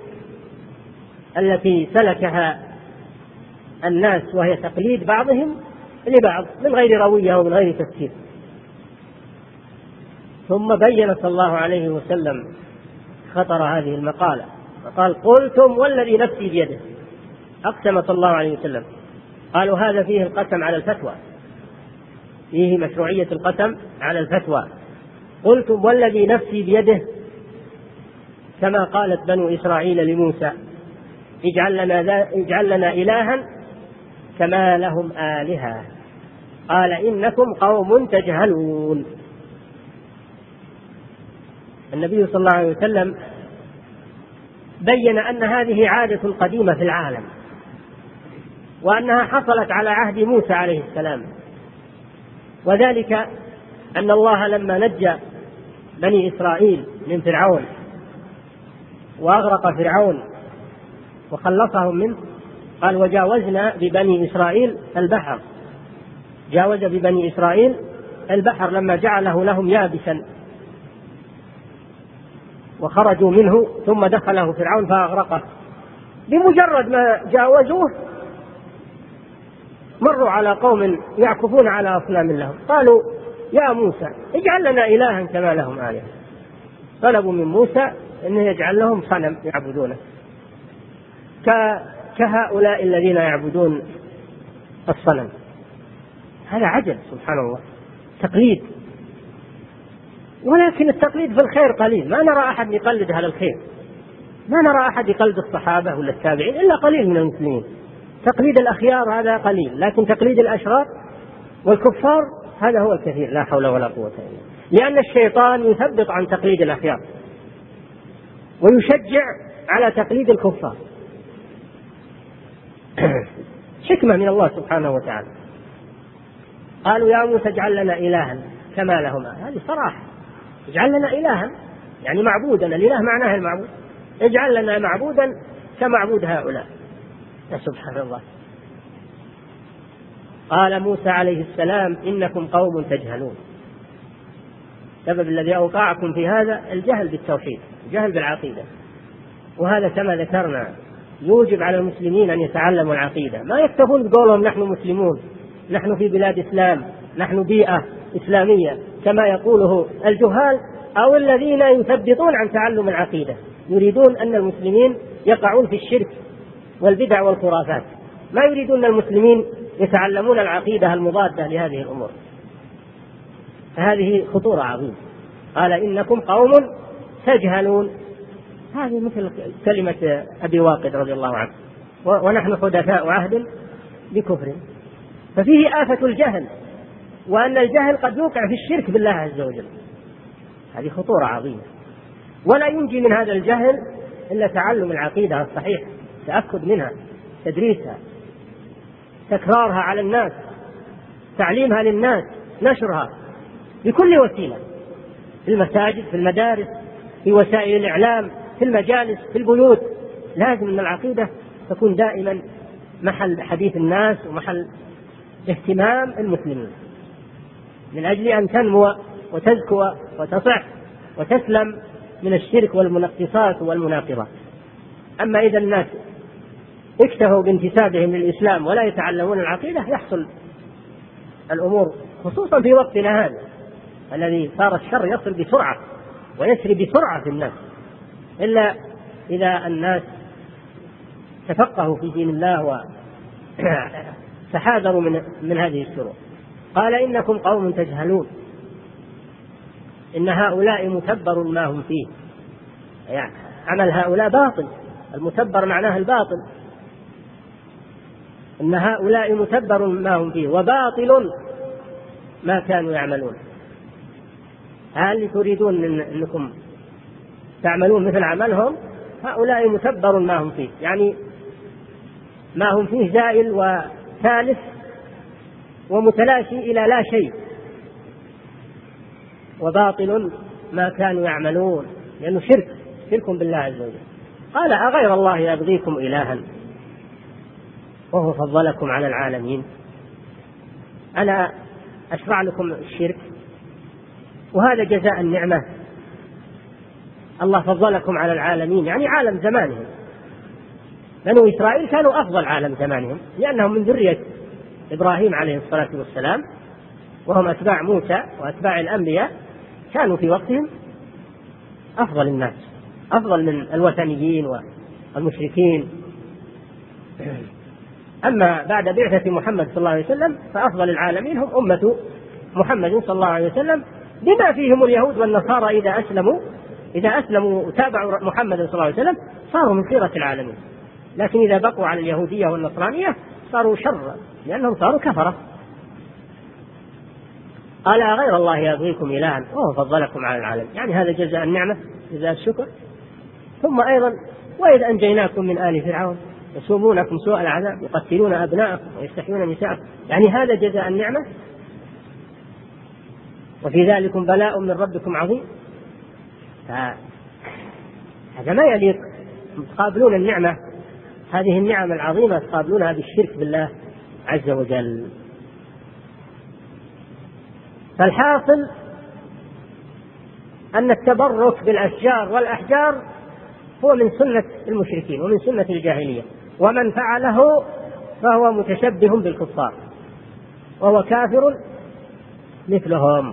[SPEAKER 2] التي سلكها الناس، وهي تقليد بعضهم لبعض من غير روية ومن غير تفسير. ثم بين صلى الله عليه وسلم خطر هذه المقالة فقال قلتم والذي نفسي بيده. أقسم صلى الله عليه وسلم، قالوا هذا فيه القسم على الفتوى، فيه مشروعية القسم على الفتوى. قلتم والذي نفسي بيده كما قالت بنو إسرائيل لموسى اجعل لنا, اجعل لنا إلها كما لهم آلهة قال إنكم قوم تجهلون. النبي صلى الله عليه وسلم بين أن هذه عادة قديمة في العالم، وأنها حصلت على عهد موسى عليه السلام، وذلك أن الله لما نجى بني إسرائيل من فرعون وأغرق فرعون وخلصهم منه قال وجاوزنا ببني إسرائيل البحر، جاوز ببني إسرائيل البحر لما جعله لهم يابسا وخرجوا منه، ثم دخله فرعون فأغرقه. بمجرد ما جاوزوه مروا على قوم يعكفون على أصنام لهم، قالوا يا موسى اجعل لنا إلها كما لهم آلهة. طلبوا من موسى أنه يجعل لهم صنم يعبدونه كهؤلاء الذين يعبدون الصنم. هذا عجب سبحان الله، تقليد. ولكن التقليد في الخير قليل، ما نرى أحد يقلد هذا الخير، ما نرى أحد يقلد الصحابة ولا التابعين إلا قليل من المسلمين. تقليد الأخيار هذا قليل، لكن تقليد الأشرار والكفار هذا هو الكثير، لا حول ولا قوة إلا بالله. لأن الشيطان يثبط عن تقليد الأخيار ويشجع على تقليد الكفار. حكمة من الله سبحانه وتعالى. قالوا يا موسى اجعل لنا إلها كما لهم، هذه صراحة، اجعل لنا إلها يعني معبودا، الإله معناه المعبود، اجعل لنا معبودا كمعبود هؤلاء. يا سبحان الله. قال موسى عليه السلام إنكم قوم تجهلون. السبب الذي أوقعكم في هذا الجهل بالتوحيد، الجهل بالعقيدة، وهذا كما ذكرنا يوجب على المسلمين أن يتعلموا العقيدة. ما يكتفون بقولهم نحن مسلمون، نحن في بلاد إسلام، نحن بيئة إسلامية كما يقوله الجهال أو الذين يثبطون عن تعلم العقيدة، يريدون أن المسلمين يقعون في الشرك والبدع والخرافات، ما يريدون أن المسلمين يتعلمون العقيدة المضادة لهذه الأمور. فهذه خطورة عظيمة. قال إنكم قوم تجهلون، هذه مثل كلمة أبي واقد رضي الله عنه، ونحن حدثاء عهد بكفر. ففيه آفة الجهل، وأن الجهل قد يوقع في الشرك بالله عز وجل، هذه خطورة عظيمة. ولا ينجي من هذا الجهل إلا تعلم العقيدة الصحيح، تأكد منها، تدريسها، تكرارها على الناس، تعليمها للناس، نشرها بكل وسيلة، في المساجد، في المدارس، في وسائل الإعلام، في المجالس، في البيوت. لازم أن العقيدة تكون دائما محل حديث الناس ومحل اهتمام المسلمين، من أجل أن تنمو وتزكو وتصح وتسلم من الشرك والمنقصات والمناقضات. أما إذا الناس اكتفوا بانتسابهم للإسلام ولا يتعلمون العقيدة يحصل الأمور، خصوصا في وقتنا هذا الذي صار الشر يصل بسرعة ويسري بسرعة في الناس، إلا إذا الناس تفقهوا في دين الله وتحاذروا من, من هذه الشرور. قال إنكم قوم تجهلون، إن هؤلاء متبر ما هم فيه، يعني عمل هؤلاء باطل، المتبر معناه الباطل، إن هؤلاء متبر ما هم فيه وباطل ما كانوا يعملون. هل تريدون أنكم تعملون مثل عملهم؟ هؤلاء متبر ما هم فيه، يعني ما هم فيه زائل وثالث ومتلاشي إلى لا شيء، وباطل ما كانوا يعملون، لأنه شرك، شرك بالله عز وجل. قال أغير الله يبغيكم إلها وهو فضلكم على العالمين؟ أنا أشرع لكم الشرك وهذا جزاء النعمة، الله فضلكم على العالمين، يعني عالم زمانهم. بنو إسرائيل كانوا أفضل عالم زمانهم لأنهم من ذرية إبراهيم عليه الصلاة والسلام، وهم أتباع موسى وأتباع الأنبياء، كانوا في وقتهم أفضل الناس، أفضل من الوثنيين والمشركين. أما بعد بعثة محمد صلى الله عليه وسلم فأفضل العالمين هم أمة محمد صلى الله عليه وسلم، بما فيهم اليهود والنصارى. إذا أسلموا إذا أسلموا وتابعوا محمد صلى الله عليه وسلم صاروا من خيرة العالمين، لكن إذا بقوا على اليهودية والنصرانية صاروا شر، لأنهم صاروا كفرة. قال غير الله يبغيكم إلها وهو فضلكم على العالمين، يعني هذا جزاء النعمة، جزاء الشكر. ثم أيضا وإذ أنجيناكم من آل فرعون يسومونكم سوء العذاب يقتلون أبناءكم ويستحيون نساءكم، يعني هذا جزاء النعمة. وفي ذلكم بلاء من ربكم عظيم. هذا ما يليق، تقابلون النعمة، هذه النعم العظيمة تقابلونها بالشرك بالله عز وجل. فالحاصل أن التبرك بالأشجار والأحجار هو من سنة المشركين ومن سنة الجاهلية، ومن فعله فهو متشبه بالكفار وهو كافر مثلهم.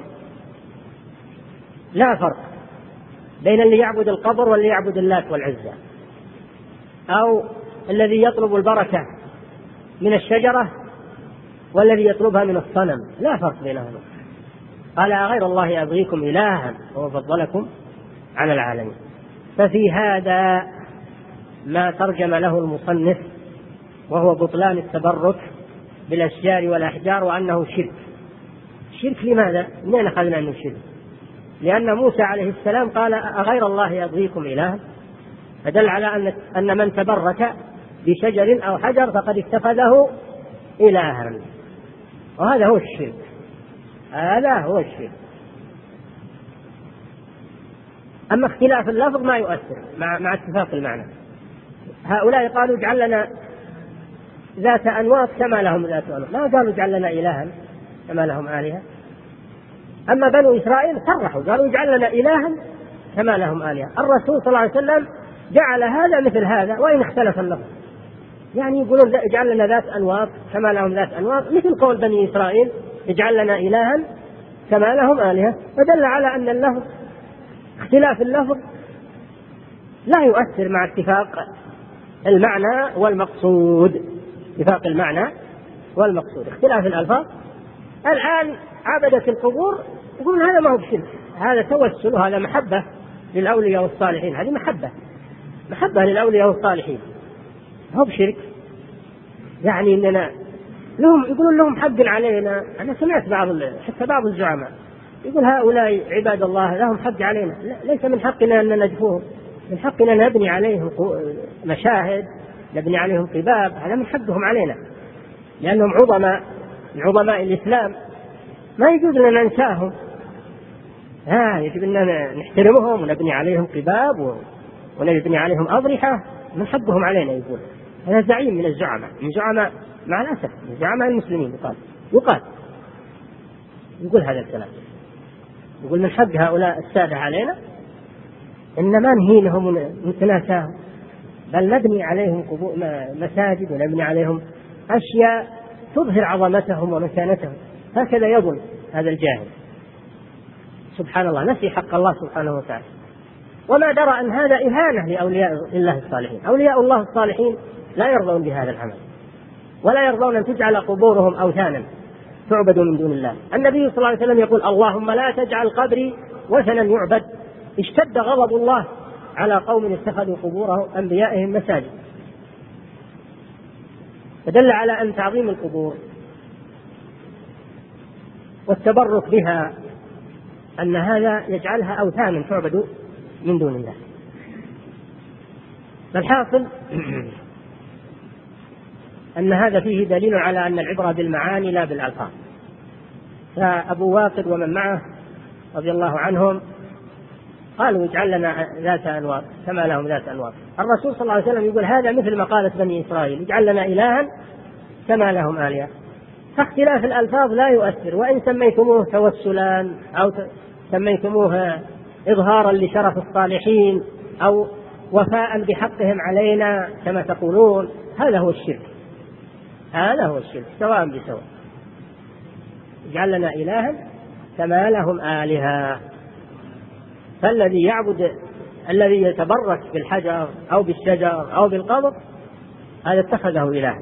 [SPEAKER 2] لا فرق بين اللي يعبد القبر واللي يعبد اللات والعزى، أو الذي يطلب البركة من الشجرة والذي يطلبها من الصنم، لا فرق بينهما. قال غير الله أبغيكم إلها وهو فضلكم على العالمين. ففي هذا ما ترجم له المصنف، وهو بطلان التبرك بالأشجار والأحجار وأنه شرك. شرك لماذا؟ منين أخذنا أنه شرك؟ لأن موسى عليه السلام قال أغير الله يبغيكم إلها، فدل على أن أن من تبرك بشجر أو حجر فقد اتخذه إلها، وهذا هو الشرك، هذا هو الشرك. أما اختلاف اللفظ ما يؤثر مع, مع اتفاق المعنى. هؤلاء قالوا اجعل لنا ذات أنواط كما لهم ذات أنواط، ما قالوا اجعل لنا إلها كما لهم آلهة. أما بنو إسرائيل صرحوا قالوا اجعل لنا إلها كما لهم آلهة. الرسول صلى الله عليه وسلم جعل هذا مثل هذا وإن اختلف اللفظ، يعني يقولون اجعل لنا ذات أنواط كما لهم ذات أنواط، مثل قول بني إسرائيل اجعل لنا إلها كما لهم آلهة. فدل على أن اللفظ اختلاف اللفظ لا يؤثر مع اتفاق المعنى والمقصود، اتفاق المعنى والمقصود، اختلاف الألفاظ. الآن عبدة القبور يقولون هذا ما هو بشرك، هذا توسل وهذا محبة للأولياء والصالحين، هذه محبة محبة للأولياء والصالحين، هو بشرك. يعني إننا لهم يقولون لهم حق علينا. أنا سمعت بعض حتى بعض الزعماء يقول هؤلاء عباد الله لهم حق علينا، ليس من حقنا أن ندفوهم، من حقنا نبني عليهم مشاهد، نبني عليهم قباب، هذا من حقهم علينا لأنهم عظماء من عظماء الإسلام، ما يجوز لنا ننساهم، ها يجب أن نحترمهم ونبني عليهم قباب ونبني عليهم أضرحة، من حقهم علينا. يقول هذا زعيم من الزعماء، من زعماء مع الأسف من زعماء المسلمين يقال يقال يقول هذا الكلام، يقول من حق هؤلاء السادة علينا إن ما نهينهم ونتناساهم، بل نبني عليهم مساجد ونبني عليهم أشياء تظهر عظمتهم ومكانتهم. هكذا يظن هذا الجاهل، سبحان الله، نسي حق الله سبحانه وتعالى، وما درى أن هذا إهانة لأولياء الله الصالحين. أولياء الله الصالحين لا يرضون بهذا العمل، ولا يرضون أن تجعل قبورهم أوثانا تعبد من دون الله. النبي صلى الله عليه وسلم يقول اللهم لا تجعل قبري وثنا يعبد، اشتد غضب الله على قوم اتخذوا قبور أنبيائهم مساجد. فدل على أن تعظيم القبور والتبرك بها أن هذا يجعلها أوثانا تعبد من دون الله. فالحاصل أن هذا فيه دليل على أن العبرة بالمعاني لا بالألفاظ. فأبو واقد ومن معه رضي الله عنهم قالوا اجعل لنا ذات أنواط كما لهم ذات أنواط. الرسول صلى الله عليه وسلم يقول هذا مثل ما قالت بني إسرائيل اجعل لنا إلها كما لهم آلهة. فاختلاف الألفاظ لا يؤثر، وإن سميتموه توسلا أو سميتموه إظهارا لشرف الصالحين أو وفاء بحقهم علينا كما تقولون، هذا هو الشرك، هذا هو الشرك سواء بسواء. اجعل لنا إلها كما لهم آلهة. فالذي يعبد الذي يتبرك بالحجر أو بالشجر أو بالقبر هذا اتخذه إلها،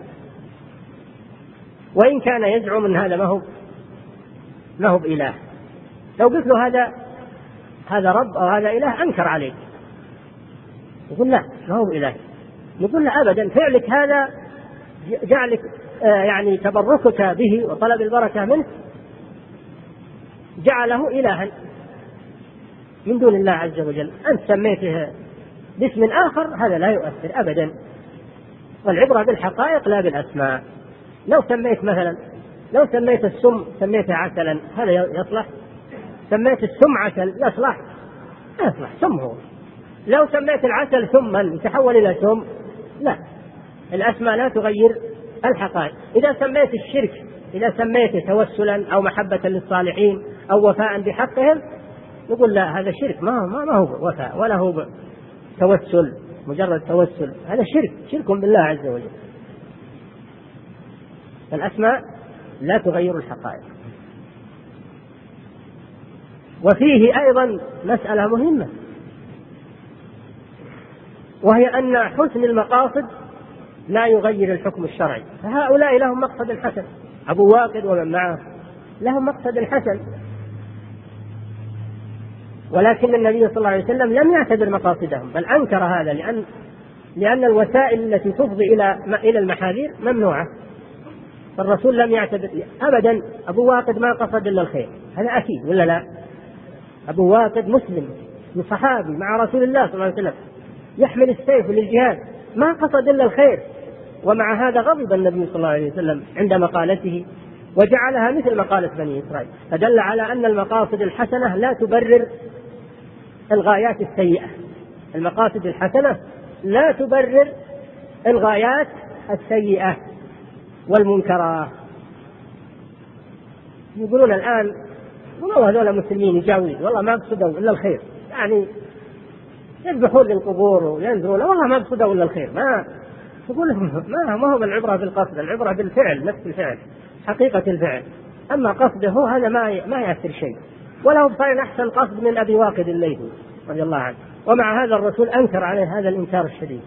[SPEAKER 2] وإن كان يزعم أن هذا ما هو ما هو بإله. لو قلت له هذا هذا رب أو هذا إله أنكر عليك، يقول لا ما هو بإله. نقول لا أبدا، فعلك هذا جعلك آه يعني تبركك به وطلب البركة منه جعله إلها من دون الله عز وجل. أنت سميته باسم آخر هذا لا يؤثر أبدا، والعبرة بالحقائق لا بالأسماء. لو سميت مثلا لو سميت السم سميته عسلا هذا يصلح؟ سميت السم عسل يصلح؟ لا يصلح، سم هو. لو سميت العسل ثما يتحول إلى سم؟ لا، الأسماء لا تغير الحقائق. إذا سميت الشرك إذا سميته توسلا أو محبة للصالحين أو وفاء بحقهم نقول لا هذا شرك، ما ما ما هو وفاء ولا هو توسل، مجرد توسل، هذا شرك، شرك بالله عز وجل. الأسماء لا تغير الحقائق. وفيه أيضا مسألة مهمة، وهي أن حسن المقاصد لا يغير الحكم الشرعي. فهؤلاء لهم مقصد حسن، أبو واقد ومن معه لهم مقصد حسن، ولكن النبي صلى الله عليه وسلم لم يعتبر مقاصدهم بل أنكر هذا، لأن لأن الوسائل التي تفضي إلى إلى المحاذير ممنوعة. فالرسول لم يعتبر أبدا. أبو واقد ما قصد إلا الخير، هذا أكيد ولا لا؟ أبو واقد مسلم من صحابي مع رسول الله صلى الله عليه وسلم يحمل السيف للجهاد، ما قصد إلا الخير، ومع هذا غضب النبي صلى الله عليه وسلم عند مقالته وجعلها مثل مقالة بني إسرائيل. فدل على أن المقاصد الحسنة لا تبرر الغايات السيئة. المقاصد الحسنة لا تبرر الغايات السيئة والمنكرات. يقولون الآن والله هذول مسلمين يجاوز والله ما قصدوا إلا الخير، يعني يذبحون للقبور وينذرون والله ما قصدوا إلا الخير. ما تقول ما ما هو العبرة بالقصد، العبرة بالفعل، نفس الفعل، حقيقة الفعل. أما قصده هذا ما ما يأثر شيء، وله بصير أحسن قصد من أبي واقد الليثي رضي الله عنه، ومع هذا الرسول أنكر عليه هذا الإنكار الشديد.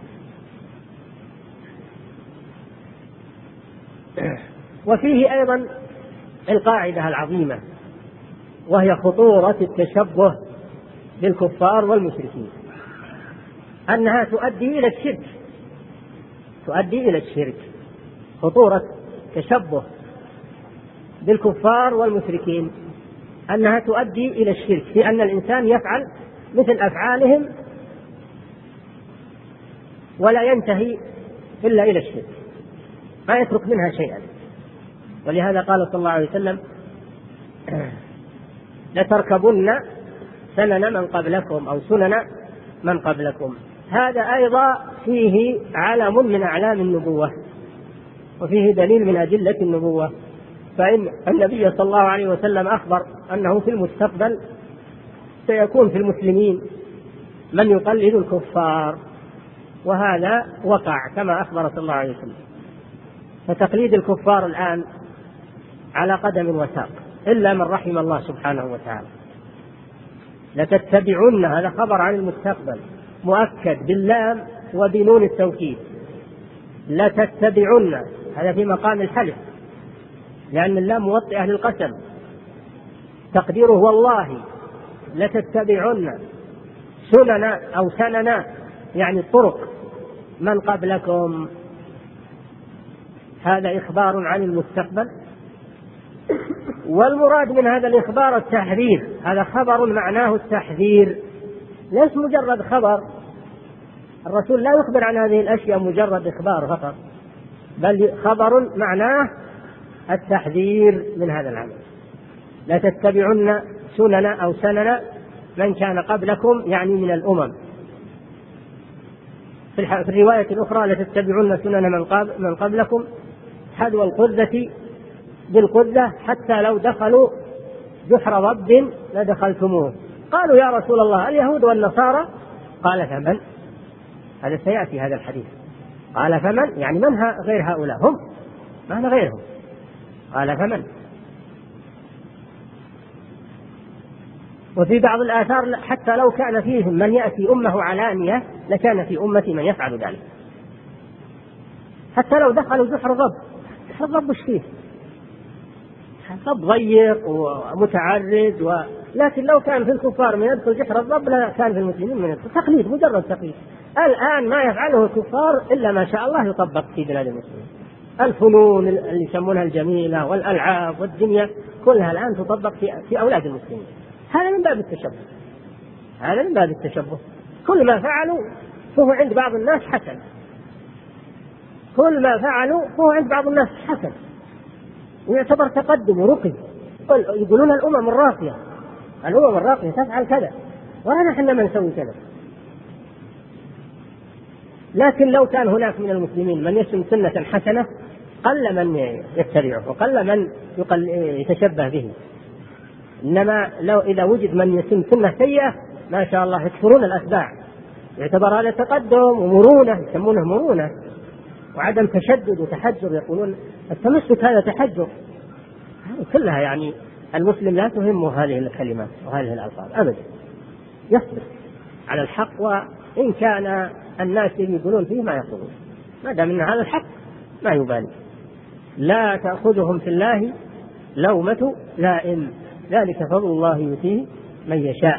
[SPEAKER 2] وفيه أيضا القاعدة العظيمة وهي خطورة التشبه بالكفار والمشركين، أنها تؤدي إلى الشرك، تؤدي إلى الشرك. خطورة تشبه بالكفار والمشركين أنها تؤدي إلى الشرك، في أن الإنسان يفعل مثل أفعالهم ولا ينتهي إلا إلى الشرك، ما يترك منها شيئا. ولهذا قال صلى الله عليه وسلم لتركبن سنن من قبلكم أو سنن من قبلكم. هذا أيضا فيه علم من أعلام النبوة، وفيه دليل من أدلة النبوة. فإن النبي صلى الله عليه وسلم أخبر أنه في المستقبل سيكون في المسلمين من يقلد الكفار، وهذا وقع كما أخبر صلى الله عليه وسلم. فتقليد الكفار الآن على قدم وساق إلا من رحم الله سبحانه وتعالى. لتتبعن، هذا خبر عن المستقبل مؤكد باللام وبنون التوكيد. لتتبعن هذا في مقام الحلف، لأن اللام موطئة للقسم، تقديره والله لتتبعن سنن أو سنن، يعني الطرق من قبلكم. هذا إخبار عن المستقبل، والمراد من هذا الإخبار التحذير. هذا خبر معناه التحذير، ليس مجرد خبر. الرسول لا يخبر عن هذه الأشياء مجرد إخبار فقط، بل خبر معناه التحذير من هذا العمل. لا تتبعن سنن أو سنن من كان قبلكم، يعني من الأمم. في الرواية الأخرى لا تتبعن سنن من قبلكم حذو القذة بالقذة حتى لو دخلوا جحر ضب لدخلتموه. قالوا يا رسول الله اليهود والنصارى؟ قال فمن؟ هذا سيأتي هذا الحديث. قال فمن؟ يعني من غير هؤلاء؟ هم ما أنا غيرهم. قال فمن؟ وفي بعض الآثار حتى لو كان فيهم من يأتي أمه علانية لكان في أمتي من يفعل ذلك. حتى لو دخلوا جحر ضب، جحر ضب وش فيه؟ ضب ضيق ومتعرج و... لكن لو كان في الكفار من يدخل جحر الضب لا كان في المسلمين من يدخل. تقليد، مجرد تقليد. الآن ما يفعله الكفار إلا ما شاء الله يطبق في بلاد المسلمين. الفنون اللي يسمونها الجميلة والألعاب والدنيا كلها الآن تطبق في, في أولاد المسلمين. هذا من باب التشبه، هذا من باب التشبه. كل ما فعلوا فهو عند بعض الناس حسن، كل ما فعلوا فهو عند بعض الناس حسن ويعتبر تقدم ورقي. يقولون الأمم الراقية، الأمم الراقية تفعل كذا ولا نحن ما نسوي كذا. لكن لو كان هناك من المسلمين من يسن سنة حسنة قل من يتبعه وقل من يتشبه به. إنما لو إذا وجد من يسن سنة سيئة ما شاء الله يكثرون الأتباع، يعتبر هذا تقدم ومرونة، يسمونه مرونة وعدم تشدد وتحجر. يقولون التمسك هذا تحجر. هذه كلها يعني المسلم لا تهمه هذه الكلمات وهذه الألفاظ أبدا، يصبر على الحق وإن كان الناس يقولون فيه ما يقولون، ما دام ان هذا الحق ما يبالي. لا تأخذهم في الله لومة لائم، ذلك فضل الله يؤتيه من يشاء.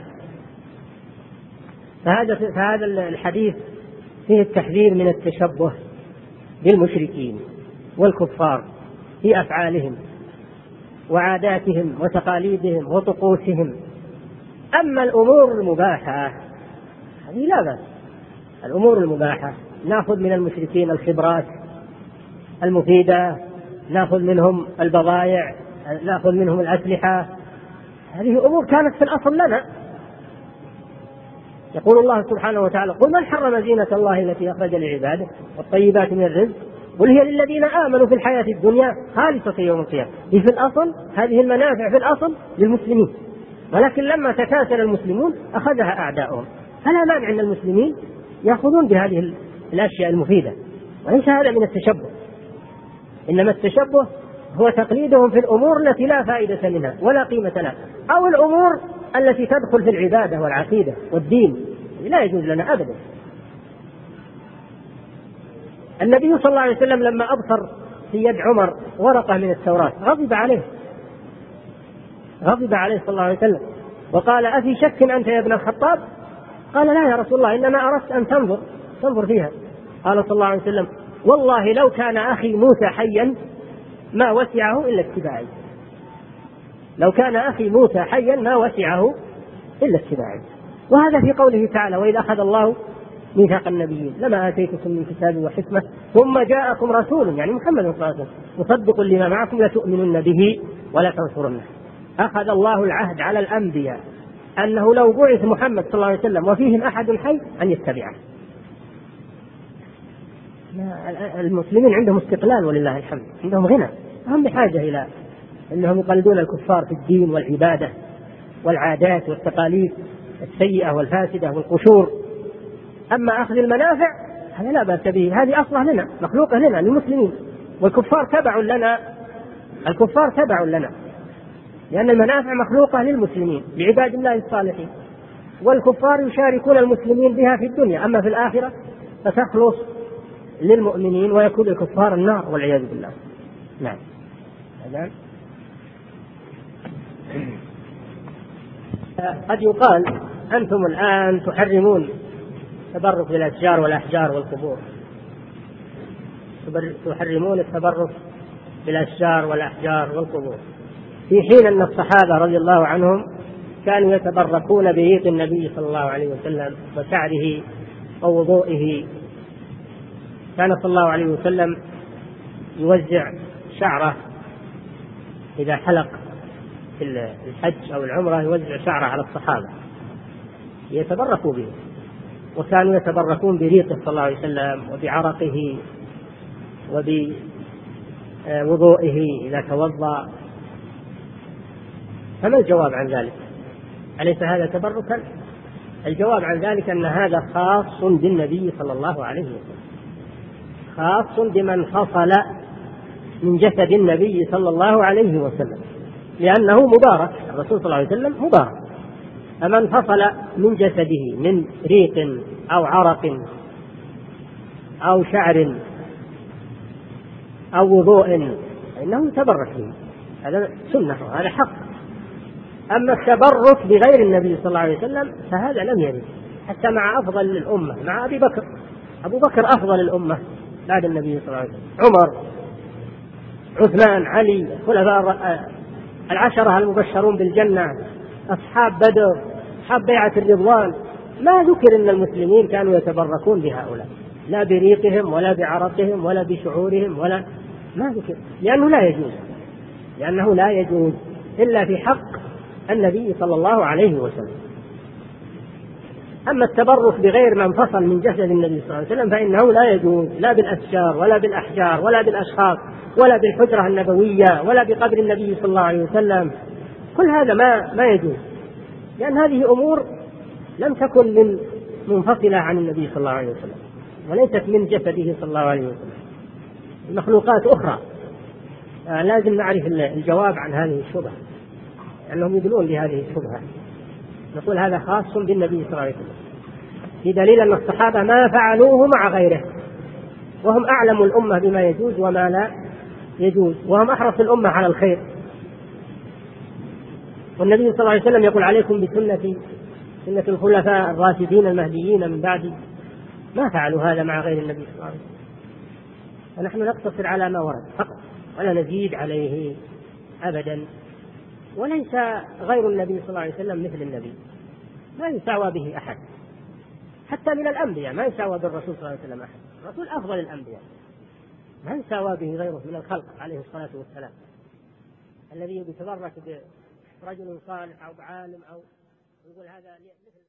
[SPEAKER 2] فهذا فهذا الحديث فيه التحذير من التشبه بالمشركين والكفار في أفعالهم وعاداتهم وتقاليدهم وطقوسهم. أما الأمور المباحة هذه لا بأس. الأمور المباحة نأخذ من المشركين الخبرات المفيدة، نأخذ منهم البضائع، نأخذ منهم الأسلحة. هذه أمور كانت في الأصل لنا، يقول الله سبحانه وتعالى: قل من حرم زينة الله التي أخرج لعباده والطيبات من الرزق قل هي للذين آمنوا في الحياة الدنيا خالصة يوم القيامة. في الأصل هذه المنافع في الأصل للمسلمين، ولكن لما تكاثر المسلمون أخذها أعداؤهم، فلا مانع أن المسلمين يأخذون بهذه الأشياء المفيدة، وليس هذا من التشبه، إنما التشبه هو تقليدهم في الأمور التي لا فائدة منها ولا قيمة لها، أو الأمور التي تدخل في العبادة والعقيدة والدين، لا يجوز لنا أبدا. النبي صلى الله عليه وسلم لما أبصر في يد عمر ورقة من التوراة غضب عليه غضب عليه صلى الله عليه وسلم وقال: أفي شك أنت يا ابن الخطاب؟ قال: لا يا رسول الله، إنما أردت أن تنظر تنظر فيها. قال صلى الله عليه وسلم: والله لو كان أخي موسى حيا ما وسعه إلا اتباعي. لو كان أخي موسى حيا ما وسعه إلا اتباعي. وهذا في قوله تعالى: وإذا أخذ الله ميثاق النبيين لما آتيتكم من كتاب وحكمة ثم جاءكم رسول، يعني محمد صلى الله عليه وسلم، مصدق لما معكم لتؤمنن به ولا تنصرنه. أخذ الله العهد على الأنبياء أنه لو بعث محمد صلى الله عليه وسلم وفيهم أحد حي أن يتبعه. المسلمين عندهم استقلال ولله الحمد، عندهم غنى، هم بحاجة إلى أنهم يقلدون الكفار في الدين والعبادة والعادات والتقاليد السيئة والفاسدة والقشور. أما أخذ المنافع هذا لا بأس به، هذه أصلها لنا، مخلوقة لنا للمسلمين، والكفار تبع لنا الكفار تبع لنا لأن المنافع مخلوقة للمسلمين لعباد الله الصالحين، والكفار يشاركون المسلمين بها في الدنيا، أما في الآخرة فتخلص للمؤمنين ويكون الكفار النار والعياذ بالله. نعم. قد يقال: أنتم الآن تحرمون التبرك بالأشجار والأحجار والقبور، تحرمون التبرك بالأشجار والأحجار والقبور، في حين أن الصحابة رضي الله عنهم كانوا يتبركون بريق النبي صلى الله عليه وسلم وشعره ووضوئه. كان صلى الله عليه وسلم يوزع شعره إذا حلق في الحج أو العمرة، يوزع شعره على الصحابة يتبركوا به، وكانوا يتبركون بريقه صلى الله عليه وسلم وبعرقه وبوضوئه إذا توضأ. فما الجواب عن ذلك؟ أليس هذا تبركا؟ الجواب عن ذلك أن هذا خاص بالنبي صلى الله عليه وسلم، خاص بمن فصل من جسد النبي صلى الله عليه وسلم، لأنه مبارك، الرسول صلى الله عليه وسلم مبارك. فمن فصل من جسده من ريق أو عرق أو شعر أو وضوء فإنه يتبرك به، هذا سنة، هذا حق. أما التبرك بغير النبي صلى الله عليه وسلم فهذا لم يرد، حتى مع أفضل الأمة، مع أبي بكر. أبو بكر أفضل الأمة بعد النبي صلى الله عليه وسلم، عمر، عثمان، علي، خلفاء العشرة المبشرون بالجنة، أصحاب بدر، أصحاب بيعة الرضوان، ما ذكر أن المسلمين كانوا يتبركون بهؤلاء، لا بريقهم ولا بعرقهم ولا بشعورهم، ولا ما ذكر، لأنه لا يجوز، لأنه لا يجوز إلا في حق النبي صلى الله عليه وسلم. أما التبرك بغير من فصل من جسد النبي صلى الله عليه وسلم فإنه لا يجوز، لا بالأشجار ولا بالأحجار ولا بالأشخاص ولا بالحجرة النبوية ولا بقبر النبي صلى الله عليه وسلم، كل هذا ما ما يجوز، لأن هذه أمور لم تكن من منفصلة عن النبي صلى الله عليه وسلم وليست من جسده صلى الله عليه وسلم، مخلوقات أخرى. آه لازم نعرف الجواب عن هذه الشبهة، لأنهم يدلون بهذه الشبهة. نقول هذا خاص بالنبي صلى الله عليه وسلم، في دليل أن الصحابة ما فعلوه مع غيره، وهم أعلم الأمة بما يجوز وما لا يجوز، وهم أحرص الأمة على الخير. والنبي صلى الله عليه وسلم يقول: عليكم بسنتي سنة الخلفاء الراشدين المهديين من بعدي. ما فعلوا هذا مع غير النبي صلى الله عليه وسلم، ونحن نقتصر على ما ورد فقط ولا نزيد عليه أبدا. وليس غير النبي صلى الله عليه وسلم مثل النبي، ما يساوى به أحد، حتى من الأنبياء ما يساوى بالرسول صلى الله عليه وسلم أحد. الرسول أفضل الأنبياء، ما يساوى به غيره من الخلق عليه الصلاة والسلام، الذي يتبرك برجل صالح أو بعالم أو يقول هذا مثل